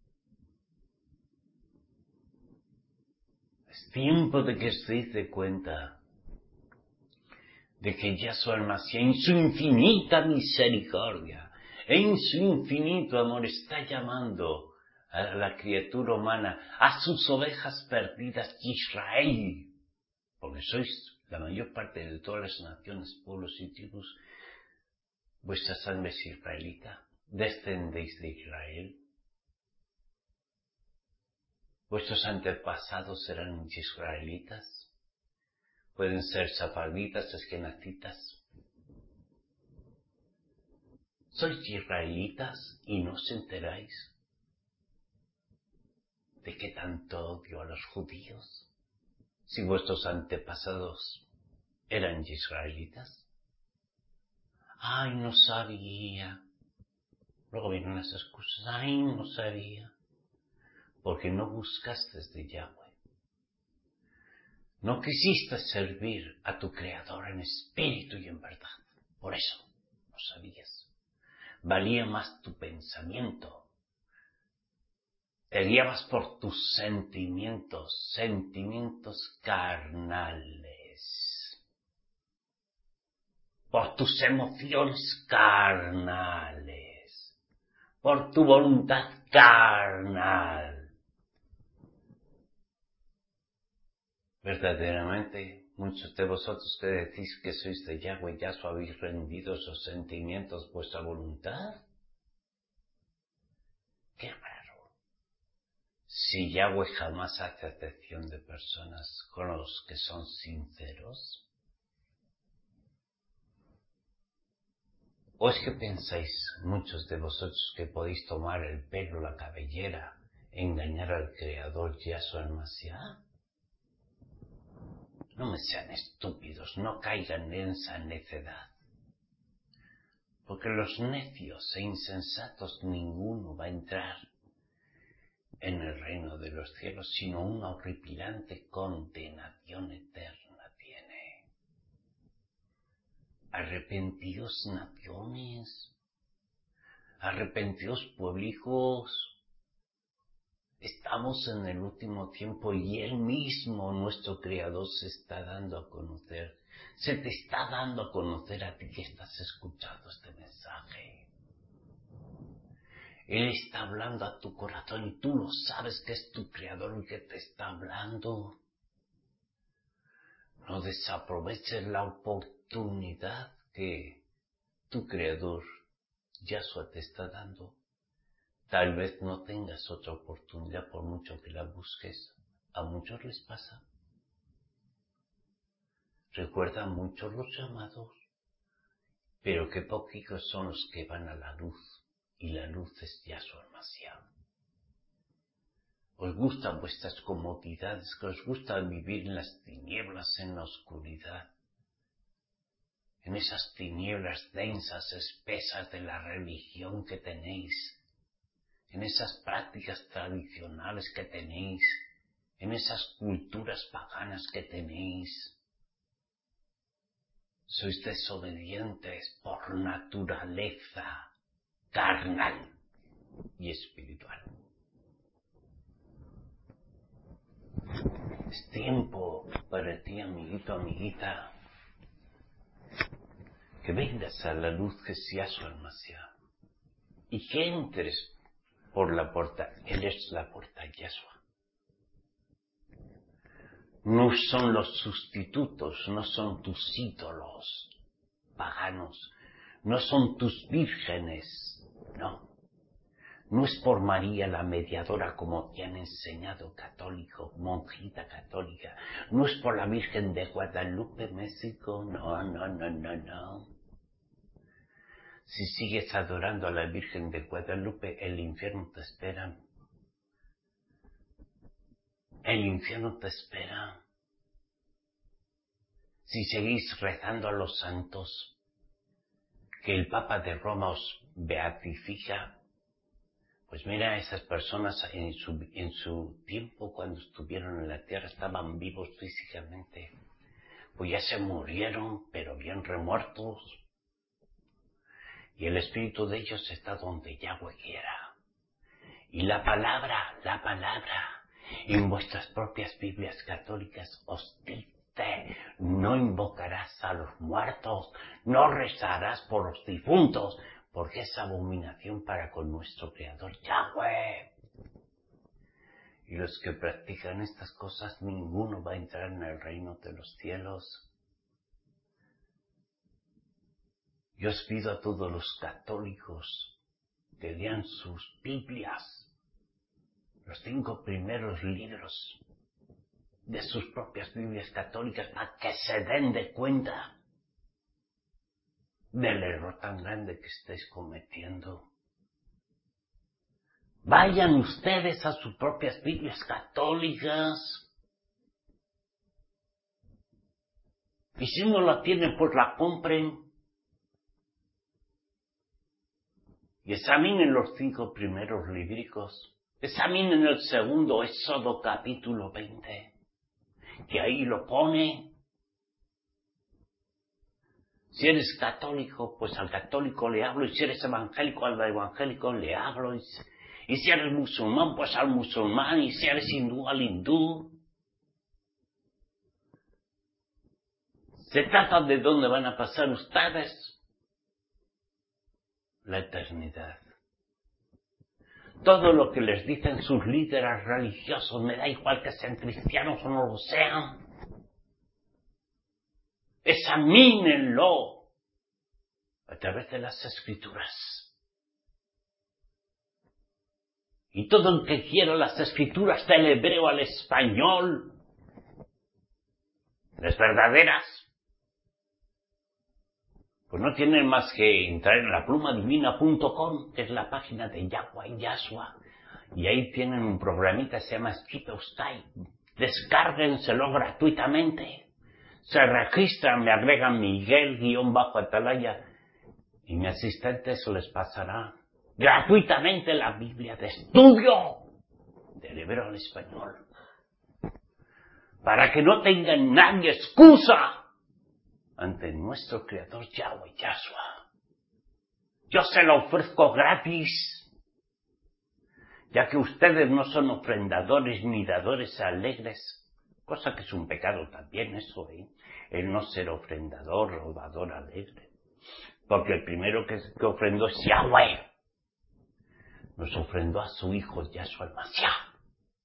Es tiempo de que se dé cuenta de que Yahshua el Mashiach, en su infinita misericordia, en su infinito amor, está llamando a la criatura humana, a sus ovejas perdidas de Israel, porque sois la mayor parte de todas las naciones, pueblos y tribus, vuestra sangre es israelita, descendéis de Israel. Vuestros antepasados eran israelitas, pueden ser sefardítas, eskenazitas. ¿Sois israelitas y no os enteráis de qué tanto odio a los judíos? Si vuestros antepasados eran israelitas. Ay, no sabía. Luego vienen las excusas. Ay, no sabía. Porque no buscaste de Yahweh. No quisiste servir a tu Creador en espíritu y en verdad. Por eso no sabías. Valía más tu pensamiento. Te guiabas por tus sentimientos, sentimientos carnales. Por tus emociones carnales. Por tu voluntad carnal. Verdaderamente, muchos de vosotros que decís que sois de Yahweh, Yahshua, habéis rendido esos sentimientos, vuestra voluntad. Qué raro. Si Yahweh jamás hace acepción de personas con los que son sinceros. ¿O es que pensáis, muchos de vosotros, que podéis tomar el pelo, la cabellera, e engañar al Creador Yahshua el Mashiach? No me sean estúpidos, no caigan en esa necedad. Porque los necios e insensatos ninguno va a entrar en el reino de los cielos, sino una horripilante condenación eterna tiene. Arrepentíos, naciones, arrepentíos, pueblijos. Estamos en el último tiempo y Él mismo, nuestro Creador, se está dando a conocer. Se te está dando a conocer a ti que estás escuchando este mensaje. Él está hablando a tu corazón y tú lo sabes que es tu Creador el que te está hablando. No desaproveches la oportunidad que tu Creador, Yahshua, te está dando. Tal vez no tengas otra oportunidad por mucho que la busques. A muchos les pasa. Recuerda, muchos los llamados, pero qué poquitos son los que van a la luz. Y la luz es Yahshua el Mashiach. Os gustan vuestras comodidades, que os gusta vivir en las tinieblas, en la oscuridad. En esas tinieblas densas, espesas de la religión que tenéis. En esas prácticas tradicionales que tenéis, en esas culturas paganas que tenéis. Sois desobedientes por naturaleza carnal y espiritual. Es tiempo para ti, amiguito, amiguita, que vengas a la luz que es Yahshua el Mashiach y que entres por la puerta. Él es la puerta, Yahshua. No son los sustitutos, no son tus ídolos paganos, no son tus vírgenes, no. No es por María la mediadora como te han enseñado católico, monjita católica. No es por la Virgen de Guadalupe, México. No, no, no, no, no. Si sigues adorando a la Virgen de Guadalupe, el infierno te espera. El infierno te espera. Si seguís rezando a los santos, que el Papa de Roma os beatifica, pues mira, esas personas en su, en su tiempo, cuando estuvieron en la tierra, estaban vivos físicamente. Pues ya se murieron, pero bien remuertos. Y el espíritu de ellos está donde Yahweh quiera. Y la palabra, la palabra, en vuestras propias Biblias católicas os dice: no invocarás a los muertos, no rezarás por los difuntos, porque es abominación para con nuestro Creador Yahweh. Y los que practican estas cosas, ninguno va a entrar en el reino de los cielos. Yo os pido a todos los católicos que lean sus Biblias, los cinco primeros libros de sus propias Biblias católicas, para que se den de cuenta del error tan grande que estáis cometiendo. Vayan ustedes a sus propias Biblias católicas. Y si no la tienen, pues la compren. Y examinen los cinco primeros libros. Examinen el segundo, Éxodo capítulo veinte. Que ahí lo pone. Si eres católico, pues al católico le hablo. Y si eres evangélico, al evangélico le hablo. Y si, y si eres musulmán, pues al musulmán. Y si eres hindú, al hindú. Se trata de dónde van a pasar ustedes la eternidad. Todo lo que les dicen sus líderes religiosos, me da igual que sean cristianos o no lo sean. Examínenlo a través de las Escrituras. Y todo el que quiera las Escrituras del hebreo al español, las verdaderas, pues no tienen más que entrar en la pluma divina punto com, que es la página de Yahweh Yahshua, y ahí tienen un programita que se llama Skipperstai. Descárguenselo gratuitamente. Se registran, me agregan Miguel-Atalaya y mi asistente se les pasará gratuitamente la Biblia de estudio del hebreo al español, para que no tengan nadie excusa ante nuestro Creador Yahweh Yahshua. Yo se lo ofrezco gratis, ya que ustedes no son ofrendadores ni dadores alegres, cosa que es un pecado también eso, ¿eh? El no ser ofrendador o dador alegre. Porque el primero que, que ofrendó es Yahweh. Nos ofrendó a su Hijo Yahshua el Mashiach,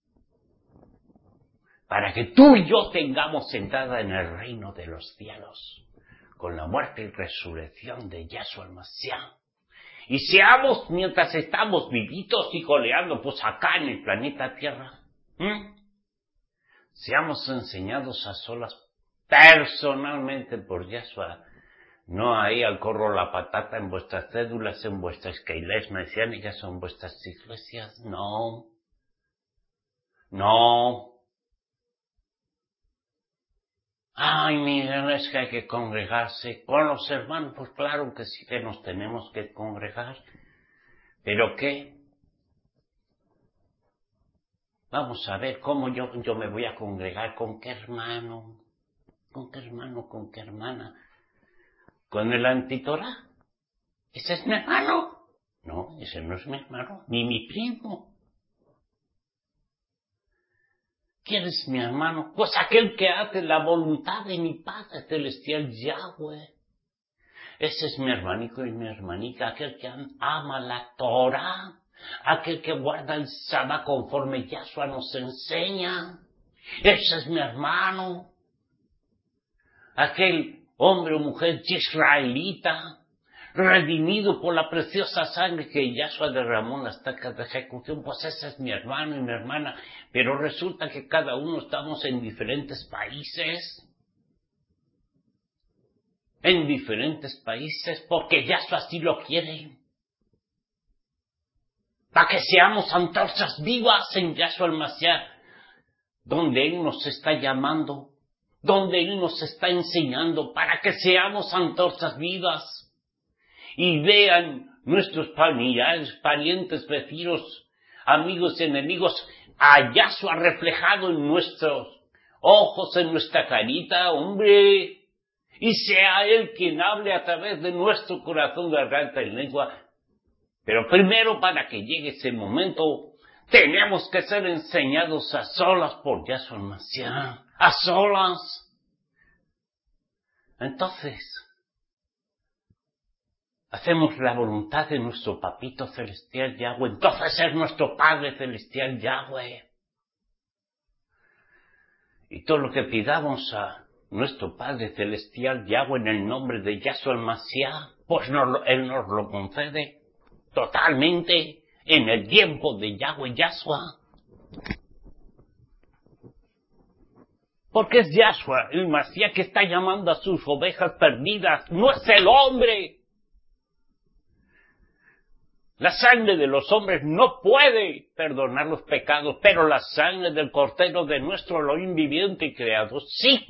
para que tú y yo tengamos entrada en el reino de los cielos, con la muerte y resurrección de Yahshua el Mashiach. Y seamos, mientras estamos vivitos y coleando, pues acá en el planeta Tierra, ¿eh? seamos enseñados a solas, personalmente por Yahshua. No ahí al corro la patata en vuestras cédulas, en vuestras keiles mesiánicas o en vuestras iglesias. No. No. Ay, Miguel, es que hay que congregarse. Con los hermanos, pues claro que sí que nos tenemos que congregar. ¿Pero qué? Vamos a ver cómo yo, yo me voy a congregar. ¿Con qué hermano? ¿Con qué hermano? ¿Con qué hermana? ¿Con el antitorá? ¿Ese es mi hermano? No, ese no es mi hermano, ni mi primo. ¿Quién es mi hermano? Pues aquel que hace la voluntad de mi Padre Celestial Yahweh. Ese es mi hermanito y mi hermanita, aquel que ama la Torah, aquel que guarda el Sabbat conforme Yahshua nos enseña. Ese es mi hermano. Aquel hombre o mujer israelita, redimido por la preciosa sangre que Yahshua derramó en las tacas de ejecución, pues ese es mi hermano y mi hermana. Pero resulta que cada uno estamos en diferentes países. En diferentes países, porque Yahshua así lo quiere. Para que seamos antorchas vivas en Yahshua el Mashiach, donde Él nos está llamando, donde Él nos está enseñando, para que seamos antorchas vivas. Y vean nuestros familiares, parientes, vecinos, amigos y enemigos, a Yahshua reflejado en nuestros ojos, en nuestra carita, hombre. Y sea Él quien hable a través de nuestro corazón, garganta y lengua. Pero primero, para que llegue ese momento, tenemos que ser enseñados a solas por Yahshua Mashiach. A solas. Entonces, hacemos la voluntad de nuestro Papito Celestial Yahweh. Entonces es nuestro Padre Celestial Yahweh. Y todo lo que pidamos a nuestro Padre Celestial Yahweh en el nombre de Yahshua el Mashiach, pues nos, Él nos lo concede totalmente en el tiempo de Yahweh Yahshua. Porque es Yahshua el Mashiach que está llamando a sus ovejas perdidas, no es el hombre. La sangre de los hombres no puede perdonar los pecados, pero la sangre del Cordero de nuestro Elohim viviente y creador, sí.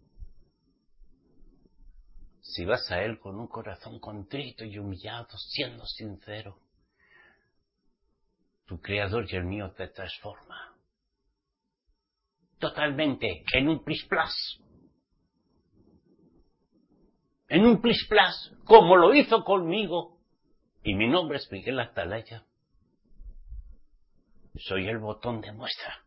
Si vas a Él con un corazón contrito y humillado, siendo sincero, tu Creador y el mío te transforma totalmente en un plis plas. En un plis plas, como lo hizo conmigo. Y mi nombre es Miguel Atalaya. Soy el botón de muestra.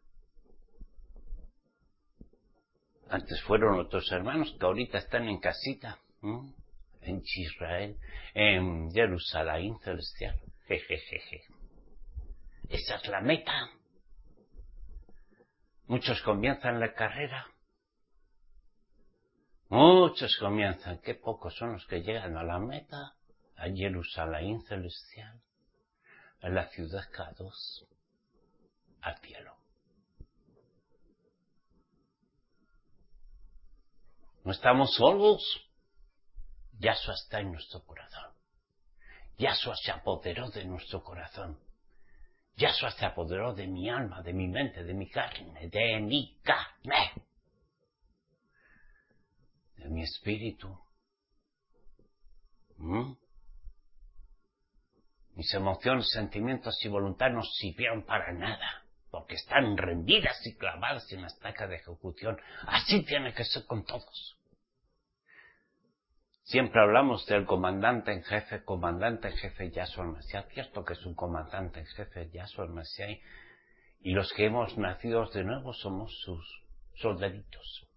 Antes fueron otros hermanos que ahorita están en casita. ¿Mm? En Israel, en Jerusalén celestial. Jejejeje. Esa es la meta. Muchos comienzan la carrera. Muchos comienzan. Qué pocos son los que llegan a la meta. A Jerusalén celestial. A la ciudad Kadosh. Al cielo. No estamos solos. Yahshua está en nuestro corazón. Yahshua se apoderó de nuestro corazón. Yahshua se apoderó de mi alma, de mi mente, de mi carne, de mi carne, de mi espíritu. ¿Mm? Mis emociones, sentimientos y voluntad no sirvieron para nada, porque están rendidas y clavadas en la estaca de ejecución. Así tiene que ser con todos. Siempre hablamos del comandante en jefe, comandante en jefe Yahshua el Mashiach. Cierto que es un comandante en jefe Yahshua el Mashiach. Y los que hemos nacido de nuevo somos sus soldaditos.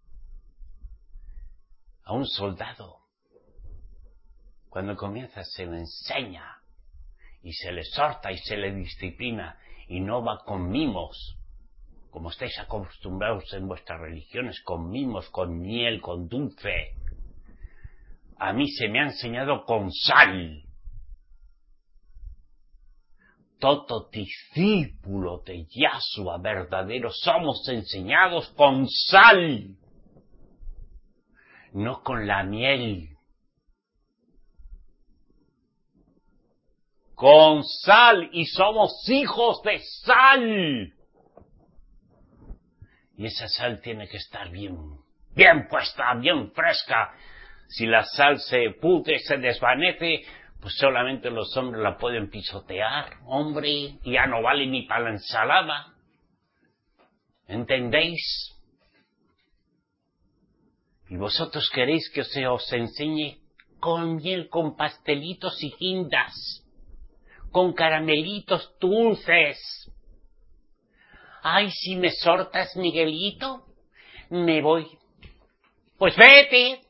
A un soldado, cuando comienza, se le enseña y se le exhorta y se le disciplina y no va con mimos, como estáis acostumbrados en vuestras religiones, con mimos, con miel, con dulce. A mí se me ha enseñado con sal. Todo discípulo de Yahshua verdadero somos enseñados con sal, no con la miel. Con sal, y somos hijos de sal. Y esa sal tiene que estar bien, bien puesta, bien fresca. Si la sal se pudre, se desvanece, pues solamente los hombres la pueden pisotear, hombre, y ya no vale ni para la ensalada. ¿Entendéis? Y vosotros queréis que se os enseñe con miel, con pastelitos y guindas, con caramelitos dulces. Ay, si me exhortas, Miguelito, me voy. Pues vete.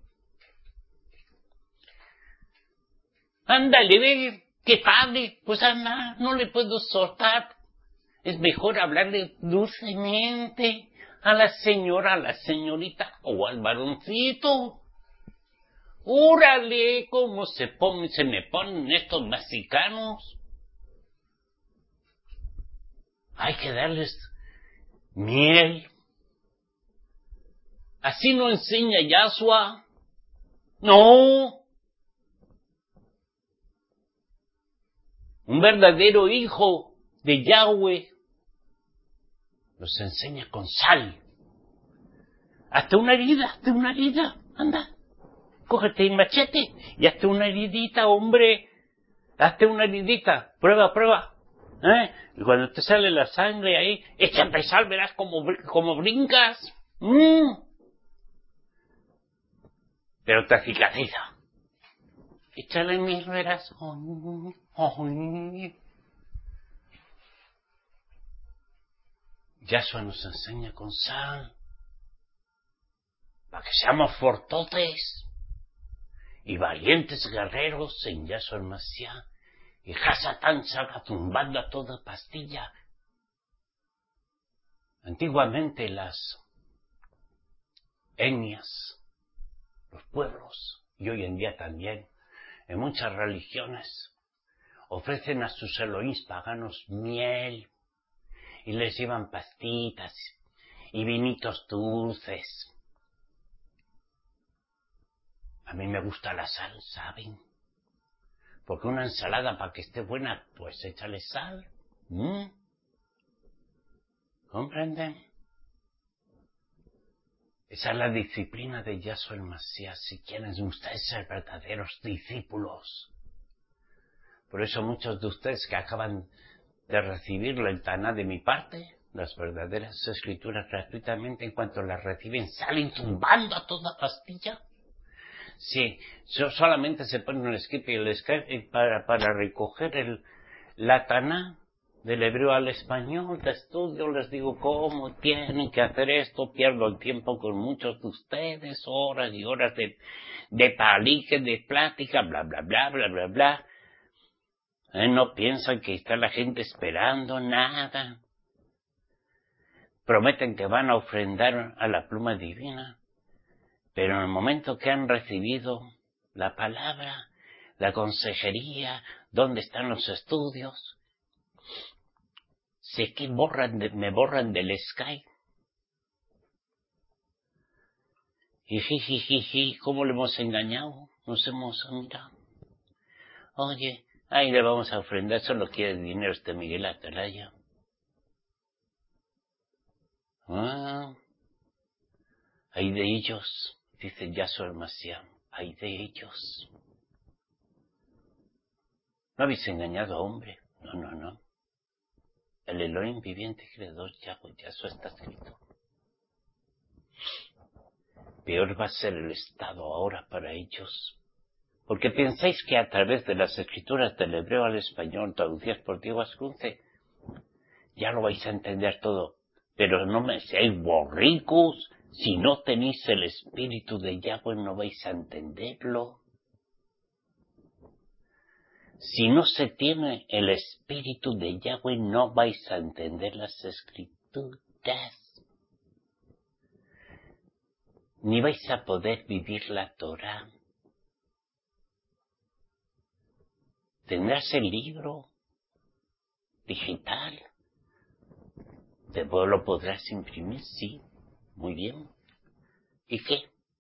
Ándale, ve, qué padre. Pues anda, no le puedo exhortar. Es mejor hablarle dulcemente a la señora, a la señorita o al varoncito. ¡Órale! ¿Cómo se ponen, se me ponen estos mexicanos? Hay que darles miel. Así no enseña Yahshua. No. Un verdadero hijo de Yahweh los enseña con sal. Hazte una herida, hazte una herida. Anda, cógete el machete y hazte una heridita, hombre. Hazte una heridita. Prueba, prueba. ¿Eh? Y cuando te sale la sangre ahí, échate sal, verás como, como brincas. Mm. Pero te cicatriza. Échale mis veras. Yahshua nos enseña con sal. Para que seamos fortotes y valientes guerreros en Yahshua el Mashiach. Y Hasatán salga tumbando a toda pastilla. Antiguamente las etnias, los pueblos, y hoy en día también, en muchas religiones, ofrecen a sus Elohim paganos miel y les llevan pastitas y vinitos dulces. A mí me gusta la sal, ¿saben? Porque una ensalada, para que esté buena, pues échale sal. ¿Mm? ¿Comprenden? Esa es la disciplina de Yahshua el Mashiach, si quieren ustedes ser verdaderos discípulos. Por eso muchos de ustedes que acaban de recibir la Taná de mi parte, las verdaderas escrituras gratuitamente, en cuanto las reciben, salen tumbando a toda pastilla. Sí, solamente se ponen el skip y el skip para, para recoger el, la Taná del hebreo al español de estudio. Les digo cómo tienen que hacer esto. Pierdo el tiempo con muchos de ustedes, horas y horas de, de palique, de plática, bla, bla, bla, bla, bla, bla. ¿Eh? No piensan que está la gente esperando nada. Prometen que van a ofrendar a la pluma divina. Pero en el momento que han recibido la palabra, la consejería, dónde están los estudios, sé que borran de, me borran del Skype. Y jijijiji, ¿cómo le hemos engañado? Nos hemos mirado. Oye, ahí le vamos a ofrendar, solo quiere dinero este Miguel Atalaya. Ah, hay de ellos, dice Yahshua el Mashiach, hay de ellos. No habéis engañado a hombre, no, no, no. El Elohim viviente creador Yahweh, Yahshua está escrito. Peor va a ser el estado ahora para ellos. Porque pensáis que a través de las escrituras del hebreo al español, traducidas por Diego Ascunce, ya lo vais a entender todo. Pero no me seáis borricos, si no tenéis el espíritu de Yahweh no vais a entenderlo. Si no se tiene el espíritu de Yahweh no vais a entender las escrituras. Ni vais a poder vivir la Torah. Tendrás el libro digital. Después lo podrás imprimir, sí. Muy bien. ¿Y qué?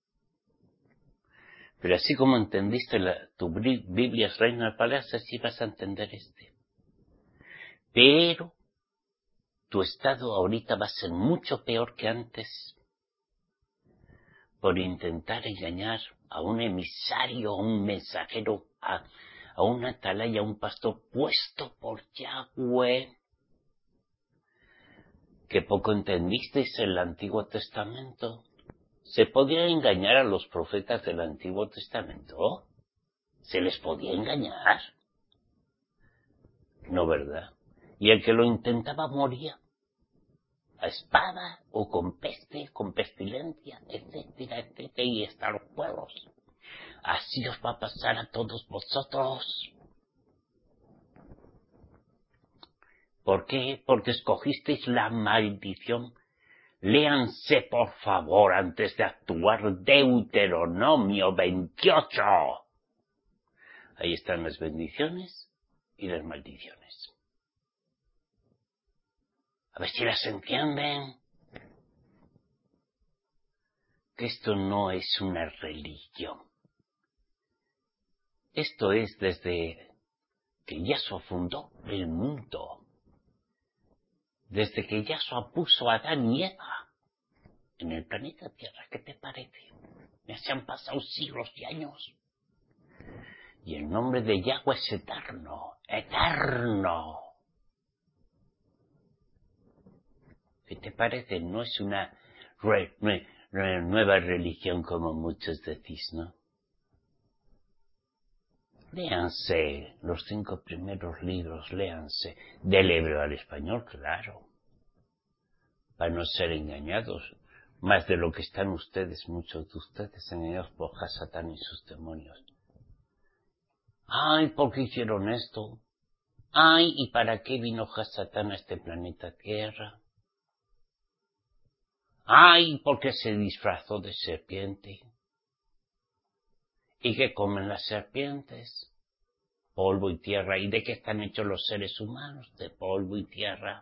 Pero así como entendiste la, tu Biblia es Reino del Palacio, así vas a entender este. Pero tu estado ahorita va a ser mucho peor que antes por intentar engañar a un emisario, a un mensajero, a, a un atalaya, a un pastor puesto por Yahweh. Que poco entendisteis el Antiguo Testamento. ¿Se podía engañar a los profetas del Antiguo Testamento? ¿Se les podía engañar? No, ¿verdad? Y el que lo intentaba moría. A espada o con peste, con pestilencia, etcétera, etcétera, y hasta los pueblos. Así os va a pasar a todos vosotros. ¿Por qué? Porque escogisteis la maldición, Léanse, por favor, antes de actuar, Deuteronomio veintiocho. Ahí están las bendiciones y las maldiciones. A ver si las entienden. Que esto no es una religión. Esto es desde que Yahshua fundó el mundo. Desde que Yahshua puso a Adán y Eva en el planeta Tierra. ¿Qué te parece? Ya se han pasado siglos y años. Y el nombre de Yahweh es eterno. Eterno. ¿Qué te parece? No es una re, re, re, nueva religión como muchos decís, ¿no? Léanse los cinco primeros libros, léanse. Del hebreo al español, claro. Para no ser engañados. Más de lo que están ustedes, muchos de ustedes, engañados por Hasatán y sus demonios. Ay, ¿por qué hicieron esto? Ay, ¿y para qué vino Hasatán a este planeta Tierra? Ay, ¿por qué se disfrazó de serpiente? ¿Y qué comen las serpientes? Polvo y tierra. ¿Y de qué están hechos los seres humanos? De polvo y tierra.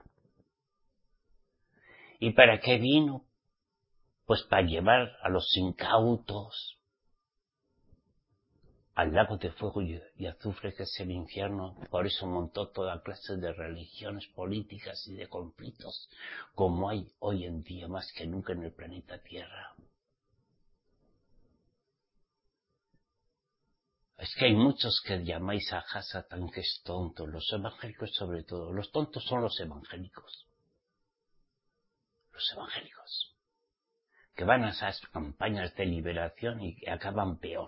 ¿Y para qué vino? Pues para llevar a los incautos al lago de fuego y azufre que es el infierno. Por eso montó toda clase de religiones políticas y de conflictos, como hay hoy en día más que nunca en el planeta Tierra. Es que hay muchos que llamáis a Hasatán que es tonto, los evangélicos sobre todo. Los tontos son los evangélicos. Los evangélicos. Que van a esas campañas de liberación y que acaban peor.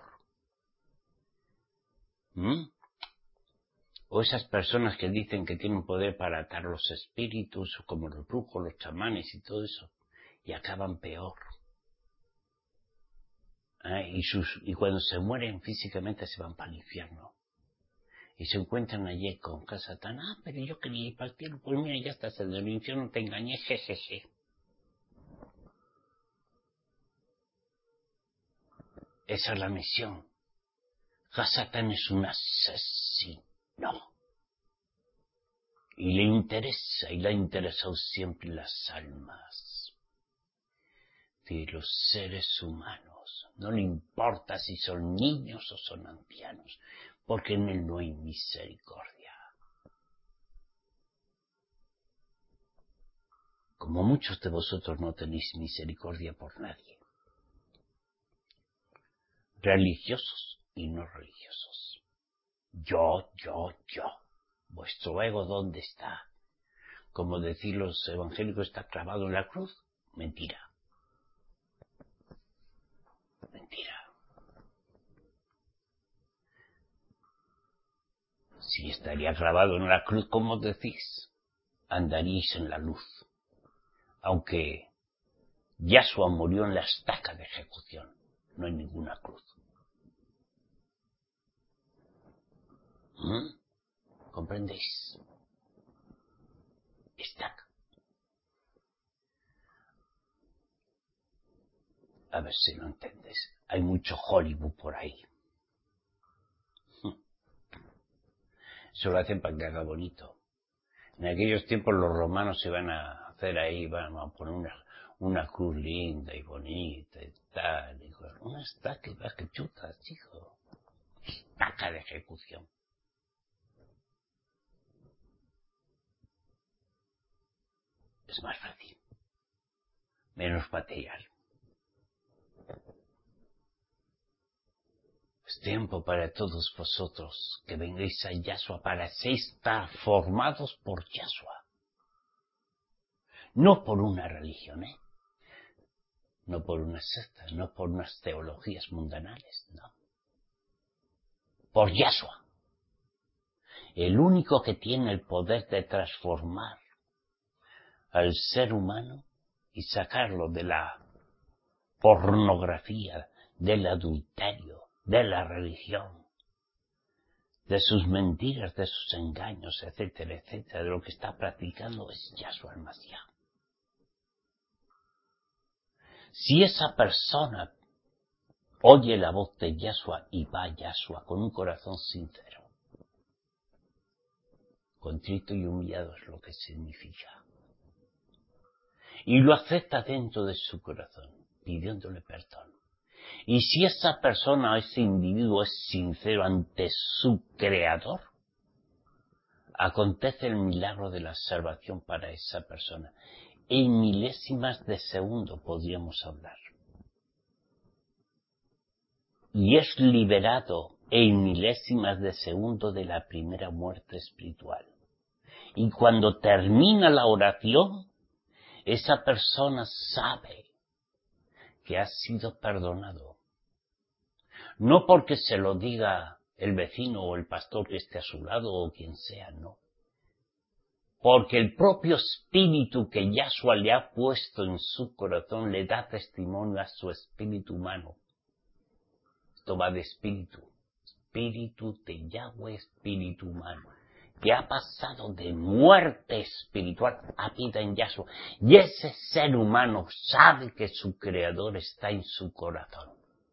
¿Mm? O esas personas que dicen que tienen poder para atar los espíritus, como los brujos, los chamanes y todo eso, y acaban peor. ¿Eh? Y, sus, y cuando se mueren físicamente se van para el infierno. Y se encuentran allí con Hasatán. Ah, pero yo quería ir para el cielo. Pues mira, ya estás en el infierno, te engañé, jejeje. Esa es la misión. Hasatán es un asesino. Y le interesa, y le ha interesado siempre las almas de los seres humanos. No le importa si son niños o son ancianos, porque en él no hay misericordia. Como muchos de vosotros no tenéis misericordia por nadie. Religiosos y no religiosos. Yo, yo, yo. ¿Vuestro ego dónde está? Como decir los evangélicos, está clavado en la cruz. Mentira. Mentira. Si estaría clavado en la cruz, como decís, andaríais en la luz. Aunque Yahshua murió en la estaca de ejecución, no hay ninguna cruz. ¿Mm? ¿Comprendéis? Estaca. A ver si lo entendéis. Hay mucho Hollywood por ahí. Eso lo hacen para que haga bonito. En aquellos tiempos los romanos se iban a hacer ahí, iban a poner una, una cruz linda y bonita y tal. Y una estaca, y que chutas, chico. Estaca de ejecución. Es más fácil. Menos material. Es tiempo para todos vosotros que vengáis a Yahshua para ser transformados por Yahshua. No por una religión, ¿eh? No por unas sectas, no por unas teologías mundanales, no. Por Yahshua. El único que tiene el poder de transformar al ser humano y sacarlo de la pornografía, del adulterio, de la religión, de sus mentiras, de sus engaños, etcétera, etcétera, de lo que está practicando es Yahshua el Mashiach. Si esa persona oye la voz de Yahshua y va a Yahshua con un corazón sincero, contrito y humillado es lo que significa, y lo acepta dentro de su corazón, pidiéndole perdón. Y si esa persona o ese individuo es sincero ante su Creador, acontece el milagro de la salvación para esa persona. En milésimas de segundo podríamos hablar. Y es liberado en milésimas de segundo de la primera muerte espiritual. Y cuando termina la oración, esa persona sabe que ha sido perdonado. No porque se lo diga el vecino o el pastor que esté a su lado o quien sea, no. Porque el propio espíritu que Yahshua le ha puesto en su corazón le da testimonio a su espíritu humano. Esto va de espíritu. Espíritu de Yahweh, espíritu humano, que ha pasado de muerte espiritual a vida en Yahshua. Y ese ser humano sabe que su Creador está en su corazón.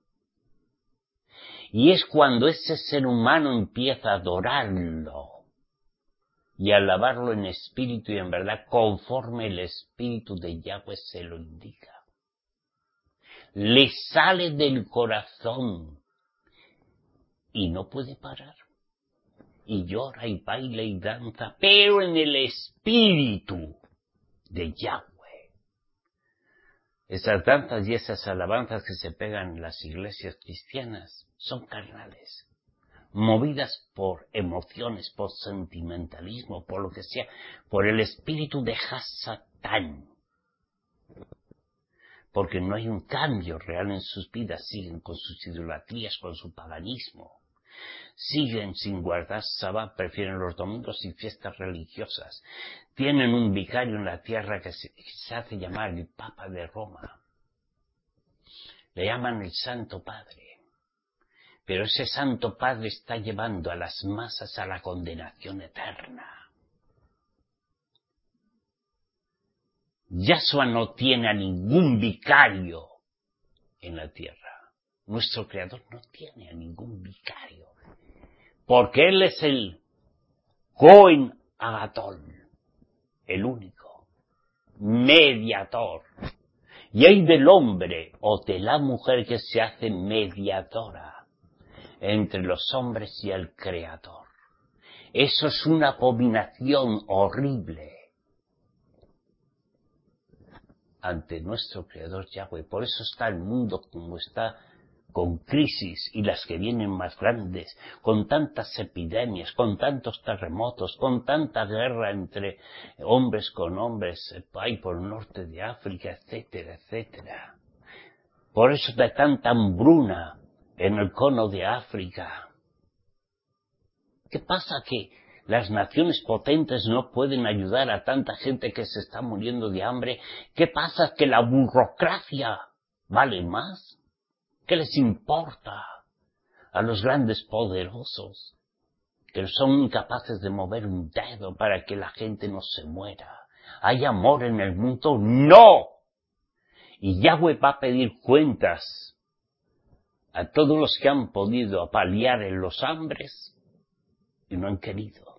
Y es cuando ese ser humano empieza a adorarlo y a alabarlo en espíritu y en verdad, conforme el espíritu de Yahweh se lo indica. Le sale del corazón y no puede parar. Y llora y baila y danza, pero en el espíritu de Yahweh. Esas danzas y esas alabanzas que se pegan en las iglesias cristianas son carnales, movidas por emociones, por sentimentalismo, por lo que sea, por el espíritu de Hasatán. Porque no hay un cambio real en sus vidas, siguen con sus idolatrías, con su paganismo. Siguen sin guardar Sabbat, prefieren los domingos y fiestas religiosas. Tienen un vicario en la tierra que se, que se hace llamar el Papa de Roma. Le llaman el Santo Padre. Pero ese Santo Padre está llevando a las masas a la condenación eterna. Yahshua no tiene a ningún vicario en la tierra. Nuestro Creador no tiene a ningún vicario. Porque Él es el Cohen Agatón, el único, mediador. Y hay del hombre o de la mujer que se hace mediadora entre los hombres y el Creador. Eso es una abominación horrible ante nuestro Creador Yahweh. Por eso está el mundo como está, con crisis y las que vienen más grandes, con tantas epidemias, con tantos terremotos, con tanta guerra entre hombres con hombres, ahí por el norte de África, etcétera, etcétera. Por eso hay tanta hambruna en el cono de África. ¿Qué pasa? Que las naciones potentes no pueden ayudar a tanta gente que se está muriendo de hambre. ¿Qué pasa? Que la burocracia vale más. ¿Qué les importa a los grandes poderosos que son incapaces de mover un dedo para que la gente no se muera? ¿Hay amor en el mundo? ¡No! Y Yahweh va a pedir cuentas a todos los que han podido paliar en los hambres y no han querido.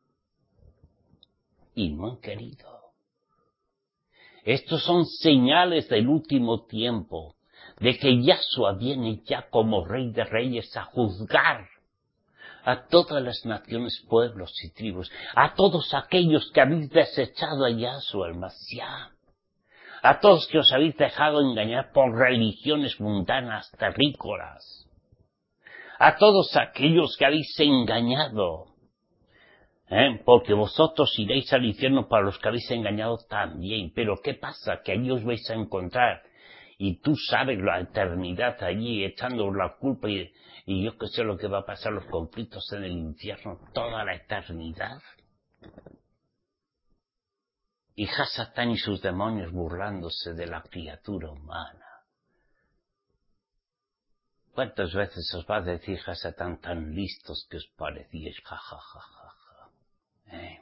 Y no han querido. Estos son señales del último tiempo, de que Yahshua viene ya como Rey de Reyes a juzgar a todas las naciones, pueblos y tribus, a todos aquellos que habéis desechado a Yahshua el Mashiach, a todos que os habéis dejado engañar por religiones mundanas terrícolas, a todos aquellos que habéis engañado, ¿eh? Porque vosotros iréis al infierno para los que habéis engañado también. Pero ¿qué pasa? Que allí os vais a encontrar. Y tú sabes la eternidad allí, echando la culpa y, y yo que sé lo que va a pasar, los conflictos en el infierno, toda la eternidad. Y Hasatán y sus demonios burlándose de la criatura humana. ¿Cuántas veces os va a decir Hasatán tan listos que os parecíais? Ja, ja, ja, ja, ja. ¿Eh?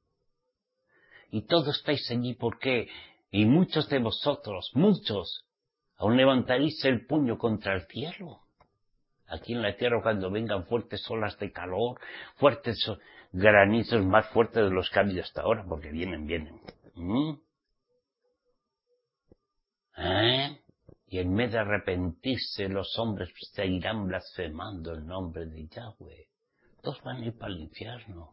Y todos estáis allí porque, y muchos de vosotros, muchos, Aún levantaréis el puño contra el cielo. Aquí en la tierra, cuando vengan fuertes olas de calor, fuertes granizos más fuertes de los que ha habido hasta ahora, porque vienen, vienen. ¿Mm? ¿Eh? Y en vez de arrepentirse, los hombres seguirán blasfemando el nombre de Yahweh. Todos van a ir para el infierno.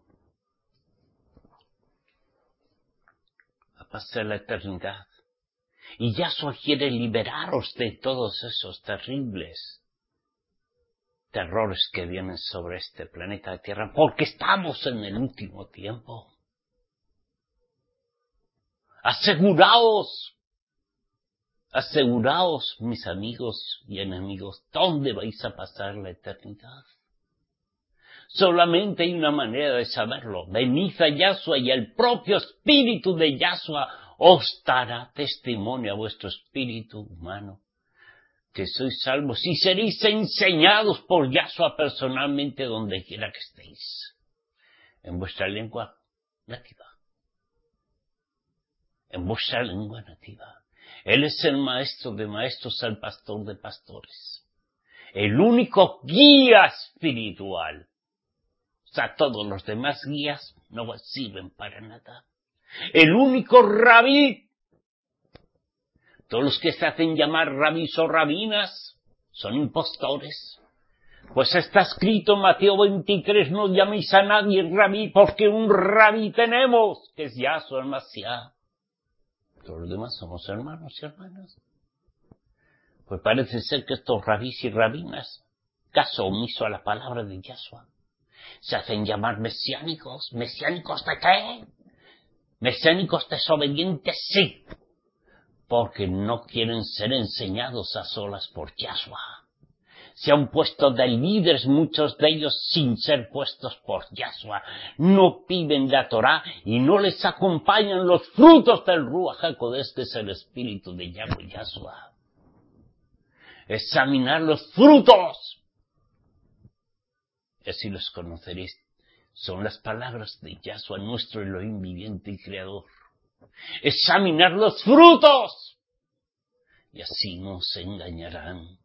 A pasar la eternidad. Y Yahshua quiere liberaros de todos esos terribles terrores que vienen sobre este planeta Tierra, porque estamos en el último tiempo. Aseguraos, aseguraos, mis amigos y enemigos, ¿dónde vais a pasar la eternidad? Solamente hay una manera de saberlo. Venid a Yahshua y el propio espíritu de Yahshua os dará testimonio a vuestro espíritu humano que sois salvos y seréis enseñados por Yahshua personalmente donde quiera que estéis. En vuestra lengua nativa. En vuestra lengua nativa. Él es el maestro de maestros, el pastor de pastores. El único guía espiritual. O sea, todos los demás guías no sirven para nada. El único rabí. Todos los que se hacen llamar rabís o rabinas son impostores. Pues está escrito en Mateo veintitrés, no llaméis a nadie rabí, porque un rabí tenemos, que es Yahshua el Mashiach. Todos los demás somos hermanos y hermanas. Pues parece ser que estos rabís y rabinas, caso omiso a la palabra de Yahshua, se hacen llamar mesiánicos. ¿Mesiánicos de qué? ¿Mesiánicos desobedientes? Sí. Porque no quieren ser enseñados a solas por Yahshua. Se han puesto de líderes muchos de ellos sin ser puestos por Yahshua. No piden la Torá y no les acompañan los frutos del Ruach HaKodesh, que es el espíritu de Yahweh Yahshua. Examinar los frutos. Y así los conoceréis. Son las palabras de Yahshua, nuestro Elohim viviente y creador. Examinar los frutos. Y así no se engañarán.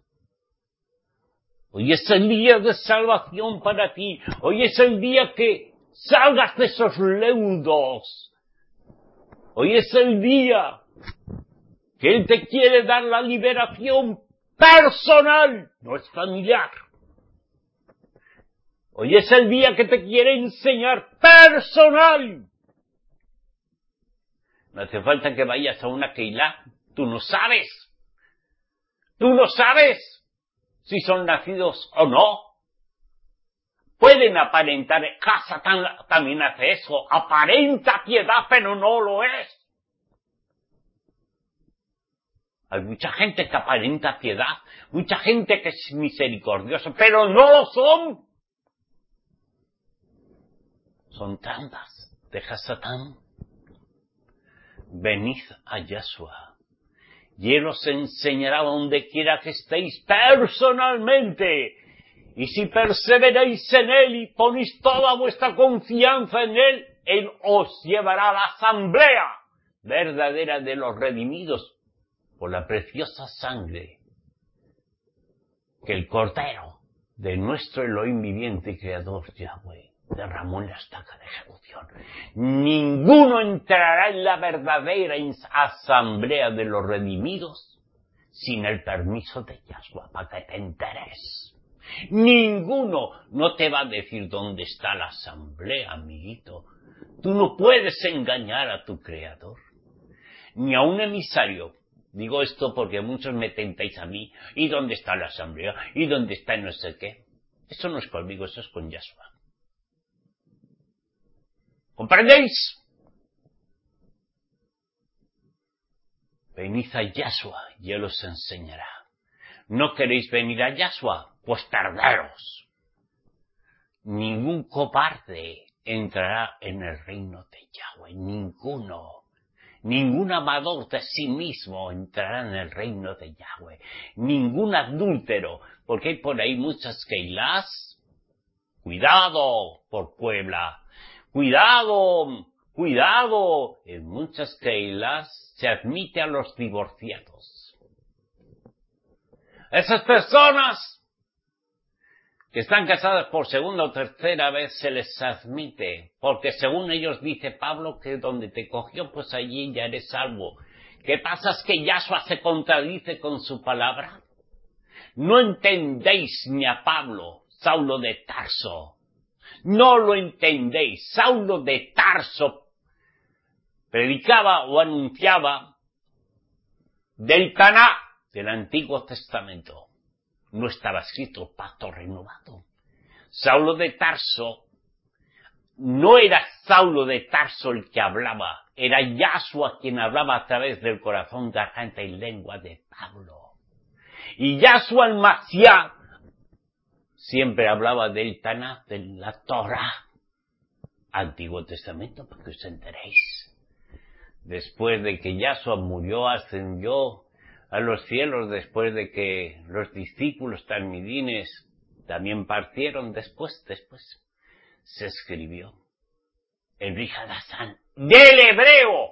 Hoy es el día de salvación para ti. Hoy es el día que salgas de esos leudos. Hoy es el día que Él te quiere dar la liberación personal, no es familiar. Hoy es el día que te quiere enseñar personal. No hace falta que vayas a una Keilah. Tú no sabes. Tú no sabes si son nacidos o no. Pueden aparentar. Hasatán también hace eso. Aparenta piedad, pero no lo es. Hay mucha gente que aparenta piedad. Mucha gente que es misericordiosa, pero no lo son. Son trampas de Hasatán. Venid a Yahshua, y Él os enseñará donde quiera que estéis personalmente. Y si perseveráis en Él y ponéis toda vuestra confianza en Él, Él os llevará a la asamblea verdadera de los redimidos por la preciosa sangre que el Cordero de nuestro Elohim viviente y creador Yahweh derramó en la estaca de ejecución. Ninguno entrará en la verdadera asamblea de los redimidos sin el permiso de Yahshua, para que te enteres. Ninguno no te va a decir dónde está la asamblea, amiguito. Tú no puedes engañar a tu creador, ni a un emisario. Digo esto porque muchos me tentáis a mí. ¿Y dónde está la asamblea? ¿Y dónde está no sé qué? Eso no es conmigo, eso es con Yahshua. ¿Comprendéis? Venid a Yahshua y Él os enseñará. ¿No queréis venir a Yahshua? Pues perderos. Ningún cobarde entrará en el reino de Yahweh. Ninguno. Ningún amador de sí mismo entrará en el reino de Yahweh. Ningún adúltero. Porque hay por ahí muchas Keilás. Cuidado por Puebla. Cuidado, cuidado. En muchas Keilás se admite a los divorciados. Esas personas que están casadas por segunda o tercera vez se les admite, porque según ellos dice Pablo que donde te cogió, pues allí ya eres salvo. ¿Qué pasa? Es que Yahshua se contradice con su palabra. No entendéis ni a Pablo, Saulo de Tarso. No lo entendéis. Saulo de Tarso predicaba o anunciaba del Taná del Antiguo Testamento. No estaba escrito pacto renovado. Saulo de Tarso no era Saulo de Tarso el que hablaba, era Yahshua quien hablaba a través del corazón, garganta y lengua de Pablo. Y Yahshua el Mashiach siempre hablaba del Tanaj, de la Torah, Antiguo Testamento, para que os enteréis. Después de que Yahshua murió, ascendió a los cielos, después de que los discípulos talmidines también partieron, después, después, se escribió el Rihadasán del hebreo.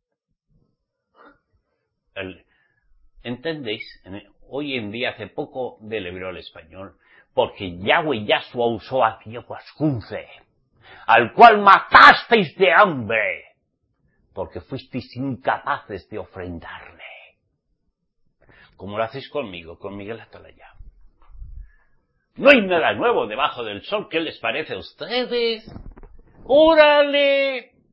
El, ¿Entendéis? Hoy en día, hace poco, del hebreo al español, porque Yahweh Yahshua usó a Diego Ascunce, al cual matasteis de hambre, porque fuisteis incapaces de ofrendarle. Como lo hacéis conmigo, con Miguel Atalaya. No hay nada nuevo debajo del sol. ¿Qué les parece a ustedes? ¡Órale!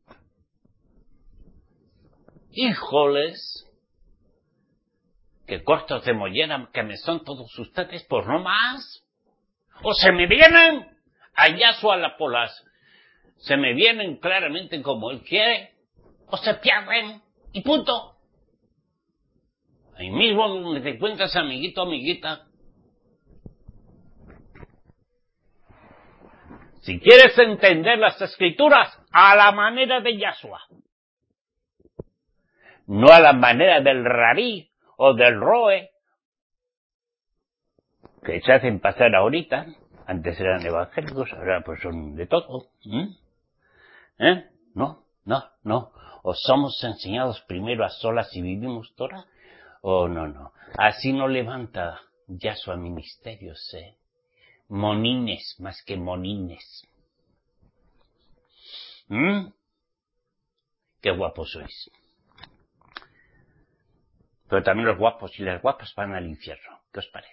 ¡Híjoles! ¡Qué cortos de mollera que me son todos ustedes, por no más! ¡O se me vienen a Yahshua la polas! Se me vienen claramente como él quiere, o se pierden, y punto. Ahí mismo donde te encuentras, amiguito, amiguita. Si quieres entender las escrituras a la manera de Yahshua, no a la manera del Rarí o del Roe, que se hacen pasar ahorita. Antes eran evangélicos, ahora pues son de todo. ¿Mm? ¿Eh? No, no, no. O somos enseñados primero a solas y vivimos Torah, o no, no. Así no levanta Yahshua ministerios, ¿eh? Monines más que monines. ¿Mm? Qué guapos sois. Pero también los guapos y las guapas van al infierno. ¿Qué os parece?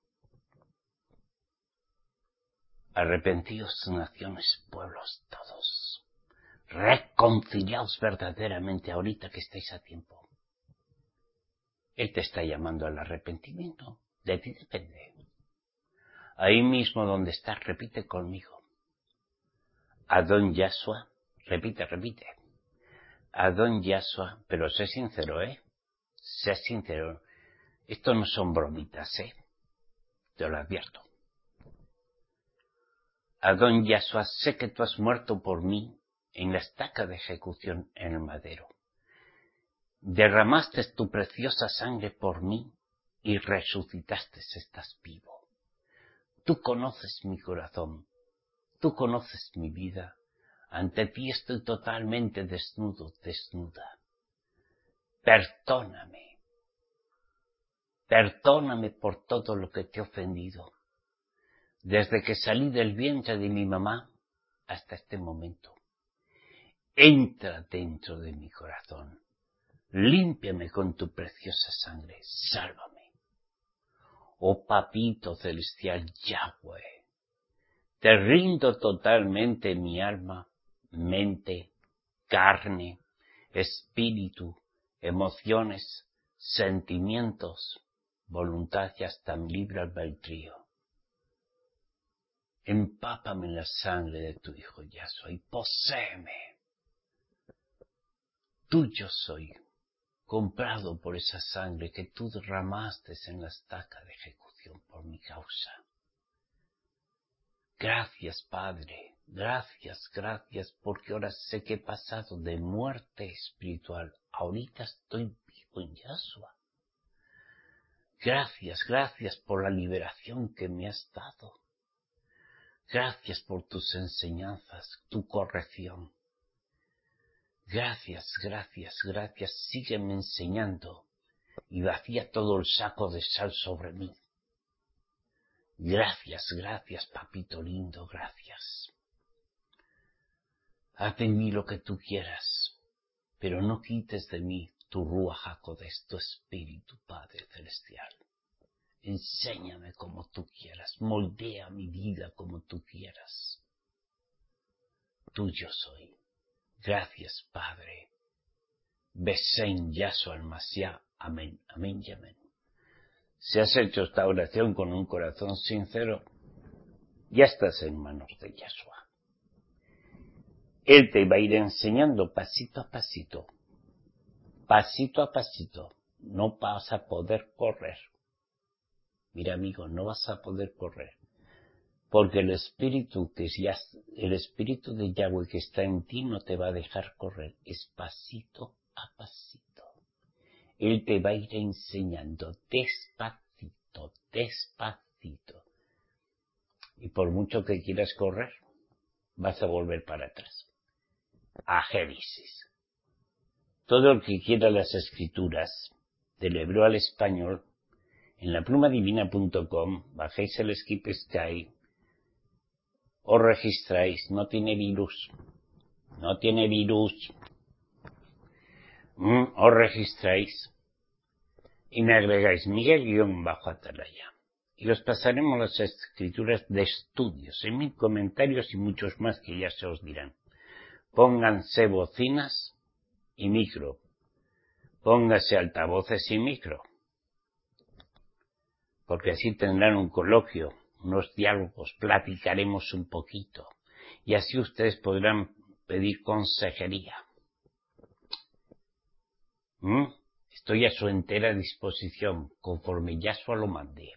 Arrepentíos, naciones, pueblos, todos. Reconciliaos verdaderamente ahorita que estáis a tiempo. Él te está llamando al arrepentimiento. De ti depende. Ahí mismo donde estás, repite conmigo. Adón Yahshua, repite, repite. Adón Yahshua, pero sé sincero, ¿eh? Sé sincero. Esto no son bromitas, ¿eh? Te lo advierto. Adón Yahshua, sé que tú has muerto por mí en la estaca de ejecución en el madero. Derramaste tu preciosa sangre por mí y resucitaste, estás vivo. Tú conoces mi corazón, tú conoces mi vida. Ante ti estoy totalmente desnudo, desnuda. Perdóname. Perdóname por todo lo que te he ofendido. Desde que salí del vientre de mi mamá hasta este momento. Entra dentro de mi corazón. Límpiame con tu preciosa sangre. Sálvame. Oh Papito Celestial Yahweh, te rindo totalmente mi alma, mente, carne, espíritu, emociones, sentimientos, voluntad y hasta mi libre albedrío. Empápame en la sangre de tu Hijo Yahshua y poséeme. Tuyo soy, comprado por esa sangre que tú derramaste en la estaca de ejecución por mi causa. Gracias, Padre, gracias, gracias, porque ahora sé que he pasado de muerte espiritual. Ahorita estoy vivo en Yahshua. Gracias, gracias por la liberación que me has dado. Gracias por tus enseñanzas, tu corrección. Gracias, gracias, gracias. Sígueme enseñando y vacía todo el saco de sal sobre mí. Gracias, gracias, papito lindo, gracias. Haz de mí lo que tú quieras, pero no quites de mí tu Ruach HaKodesh, tu Espíritu, Padre Celestial. Enséñame como tú quieras, moldea mi vida como tú quieras. Tuyo soy. Gracias, Padre. Besen Yahshua al Mashiach. Amén, amén y amén. Si has hecho esta oración con un corazón sincero, ya estás en manos de Yahshua. Él te va a ir enseñando pasito a pasito, pasito a pasito. No vas a poder correr. Mira, amigo, no vas a poder correr. Porque el espíritu que ya, el espíritu de Yahweh que está en ti no te va a dejar correr. Es pasito a pasito. Él te va a ir enseñando despacito, despacito. Y por mucho que quieras correr, vas a volver para atrás. A Génesis. Todo el que quiera las escrituras, del hebreo al español, en la pluma divina punto com, bajéis el Skip Sky, os registráis, no tiene virus, no tiene virus, mm, os registráis y me agregáis Miguel-Atalaya y os pasaremos las escrituras de estudios, en mil comentarios y muchos más que ya se os dirán. Pónganse bocinas y micro, póngase altavoces y micro, porque así tendrán un coloquio, unos diálogos, platicaremos un poquito, y así ustedes podrán pedir consejería. ¿Mm? Estoy a su entera disposición, conforme Yahshua lo mande.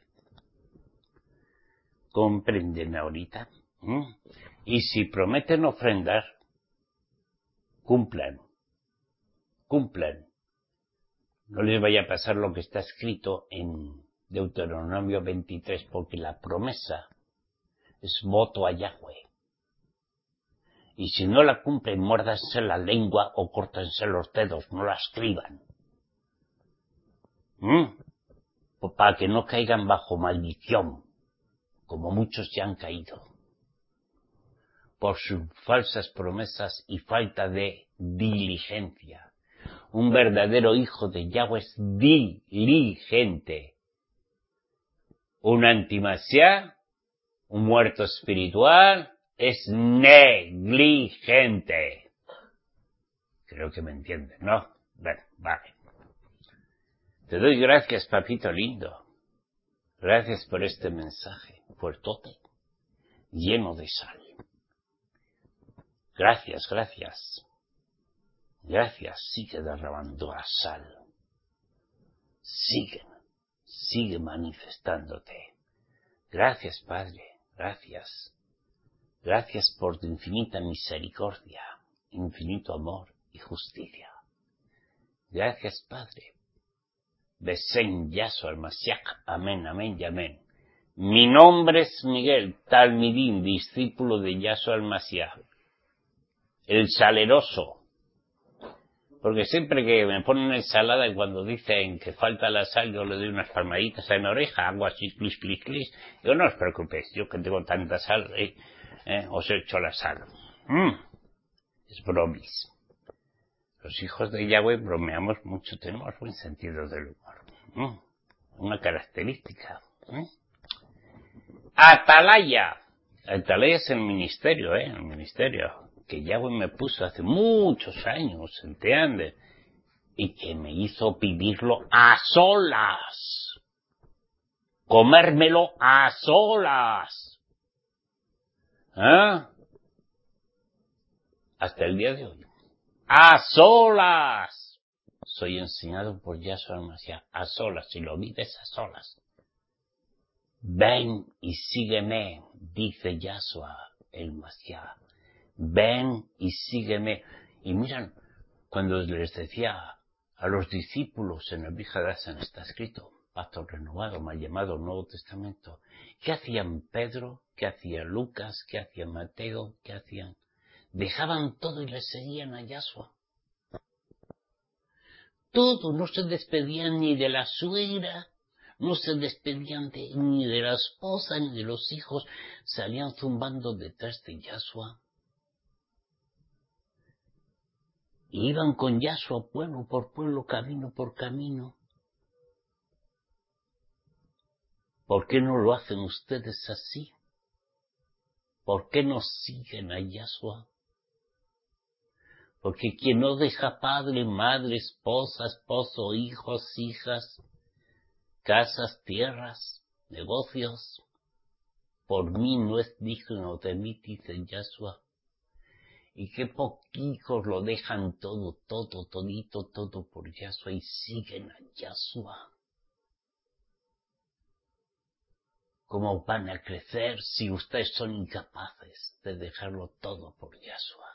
¿Comprenden ahorita? ¿Mm? Y si prometen ofrendar, cumplan, cumplan. No les vaya a pasar lo que está escrito en Deuteronomio veintitrés, porque la promesa es voto a Yahweh. Y si no la cumplen, muérdanse la lengua o córtense los dedos, no la escriban. ¿Mm? Pues para que no caigan bajo maldición, como muchos ya han caído, por sus falsas promesas y falta de diligencia. Un verdadero hijo de Yahweh es diligente. Un antimasiá, un muerto espiritual, es negligente. Creo que me entienden, ¿no? Bueno, vale. Te doy gracias, papito lindo. Gracias por este mensaje fuertote, lleno de sal. Gracias, gracias. Gracias, sigue derramando la sal. Sigue, sigue manifestándote. Gracias, Padre, gracias. Gracias por tu infinita misericordia, infinito amor y justicia. Gracias, Padre. Besen Yahshua al Mashiach. Amén, amén y amén. Mi nombre es Miguel, Talmidín, discípulo de Yahshua al Mashiach. El saleroso. Porque siempre que me ponen ensalada y cuando dicen que falta la sal, yo le doy unas palmaditas en la oreja, hago así, clis, clis, clis. Digo, no os preocupéis, yo que tengo tanta sal, eh, eh, os echo la sal. Mm, es bromis. Los hijos de Yahweh bromeamos mucho, tenemos buen sentido del humor. Mm, una característica. ¿Eh? Atalaya. Atalaya es el ministerio, ¿eh? El ministerio que Yahweh me puso hace muchos años, ¿entiendes? Y que me hizo vivirlo a solas. Comérmelo a solas. ¿Eh? Hasta el día de hoy. A solas. Soy enseñado por Yahshua Mashiach. A solas. Si lo vives a solas. Ven y sígueme, dice Yahshua el Mashiach. Ven y sígueme. Y miran, cuando les decía a los discípulos en el Bihadassan está escrito, pacto renovado, mal llamado Nuevo Testamento, ¿qué hacían Pedro? ¿Qué hacía Lucas? ¿Qué hacía Mateo? ¿Qué hacían? Dejaban todo y le seguían a Yahshua. Todo, no se despedían ni de la suegra, No se despedían de, ni de la esposa ni de los hijos. Salían zumbando detrás de Yahshua. Y iban con Yahshua pueblo por pueblo, camino por camino. ¿Por qué no lo hacen ustedes así? ¿Por qué no siguen a Yahshua? Porque quien no deja padre, madre, esposa, esposo, hijos, hijas, casas, tierras, negocios, por mí no es digno de mí, dice Yahshua. Y qué poquitos lo dejan todo, todo, todito, todo por Yahshua y siguen a Yahshua. ¿Cómo van a crecer si ustedes son incapaces de dejarlo todo por Yahshua?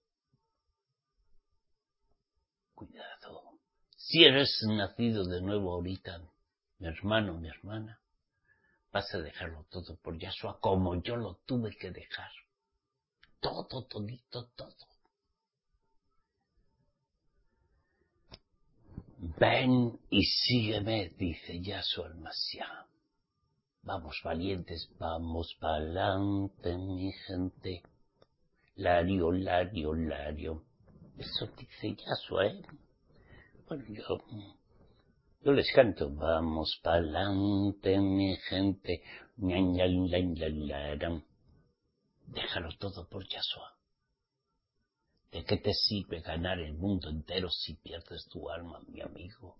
Cuidado. Si eres nacido de nuevo ahorita, mi hermano, mi hermana, vas a dejarlo todo por Yahshua como yo lo tuve que dejar. Todo, todito, todo. Ven y sígueme, dice Yahshua el Mashiach. Vamos valientes, vamos pa'lante, mi gente. Lario, lario, lario. Eso dice Yahshua, ¿eh? Bueno, yo, yo les canto. Vamos pa'lante, mi gente. Ña, ña, ña, ña, ña, ña. Déjalo todo por Yahshua. ¿De qué te sirve ganar el mundo entero si pierdes tu alma, mi amigo?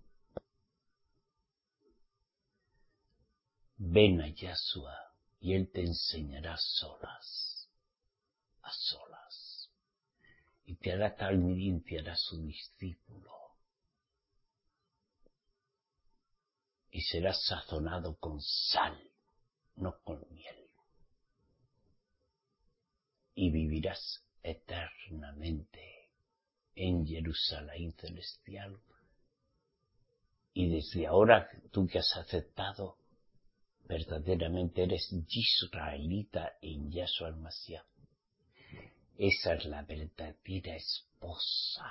Ven a Yahshua y Él te enseñará a solas, a solas, y te hará talmidín, te hará su discípulo, y serás sazonado con sal, no con miel, y vivirás eternamente en Jerusalén celestial. Y desde ahora, tú que has aceptado, verdaderamente eres israelita en Yahshua el Mashiach. Esa es la verdadera esposa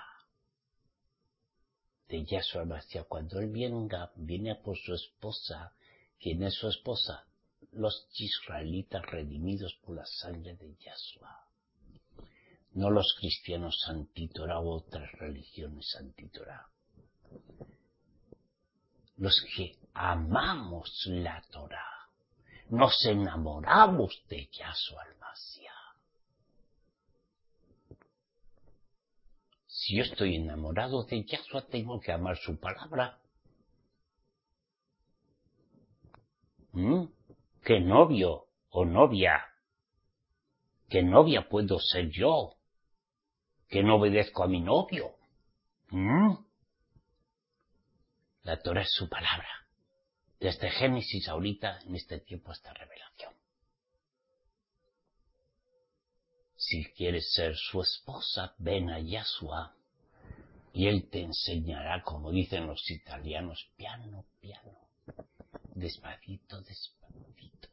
de Yahshua el Mashiach. Cuando Él venga, viene a por su esposa. ¿Quién es su esposa? Los israelitas redimidos por la sangre de Yahshua. No los cristianos antitorá u otras religiones antitorá. Los que amamos la Torá. Nos enamoramos de Yahshua el Mashiach. Si yo estoy enamorado de Yahshua, tengo que amar su palabra. ¿Mm? ¿Qué novio o novia? ¿Qué novia puedo ser yo? Que no obedezco a mi novio. ¿Mm? La Torah es su palabra. Desde Génesis ahorita, en este tiempo, hasta Revelación. Si quieres ser su esposa, ven a Yahshua y Él te enseñará, como dicen los italianos, piano, piano, despacito, despacito.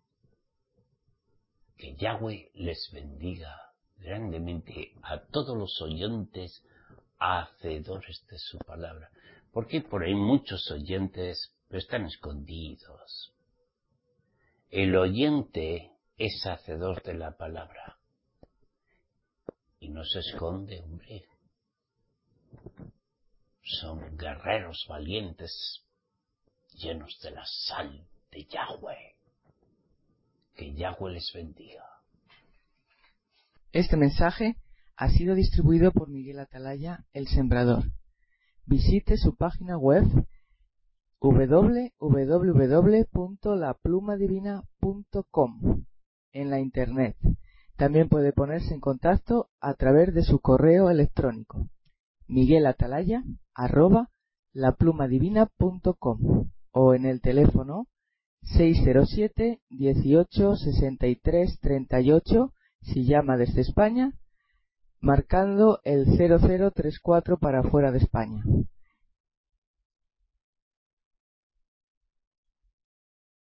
Que Yahweh les bendiga grandemente a todos los oyentes, hacedores de su palabra. Porque por ahí muchos oyentes están escondidos. El oyente es hacedor de la palabra. Y no se esconde, hombre. Son guerreros valientes, llenos de la sal de Yahweh. Que Yahweh les bendiga. Este mensaje ha sido distribuido por Miguel Atalaya, el Sembrador. Visite su página web doble u doble u doble u punto la pluma divina punto com en la internet. También puede ponerse en contacto a través de su correo electrónico miguelatalaya arroba la pluma divina punto com o en el teléfono seis cero siete, dieciocho, sesenta y tres, treinta y ocho si llama desde España, marcando el cero cero tres cuatro para fuera de España.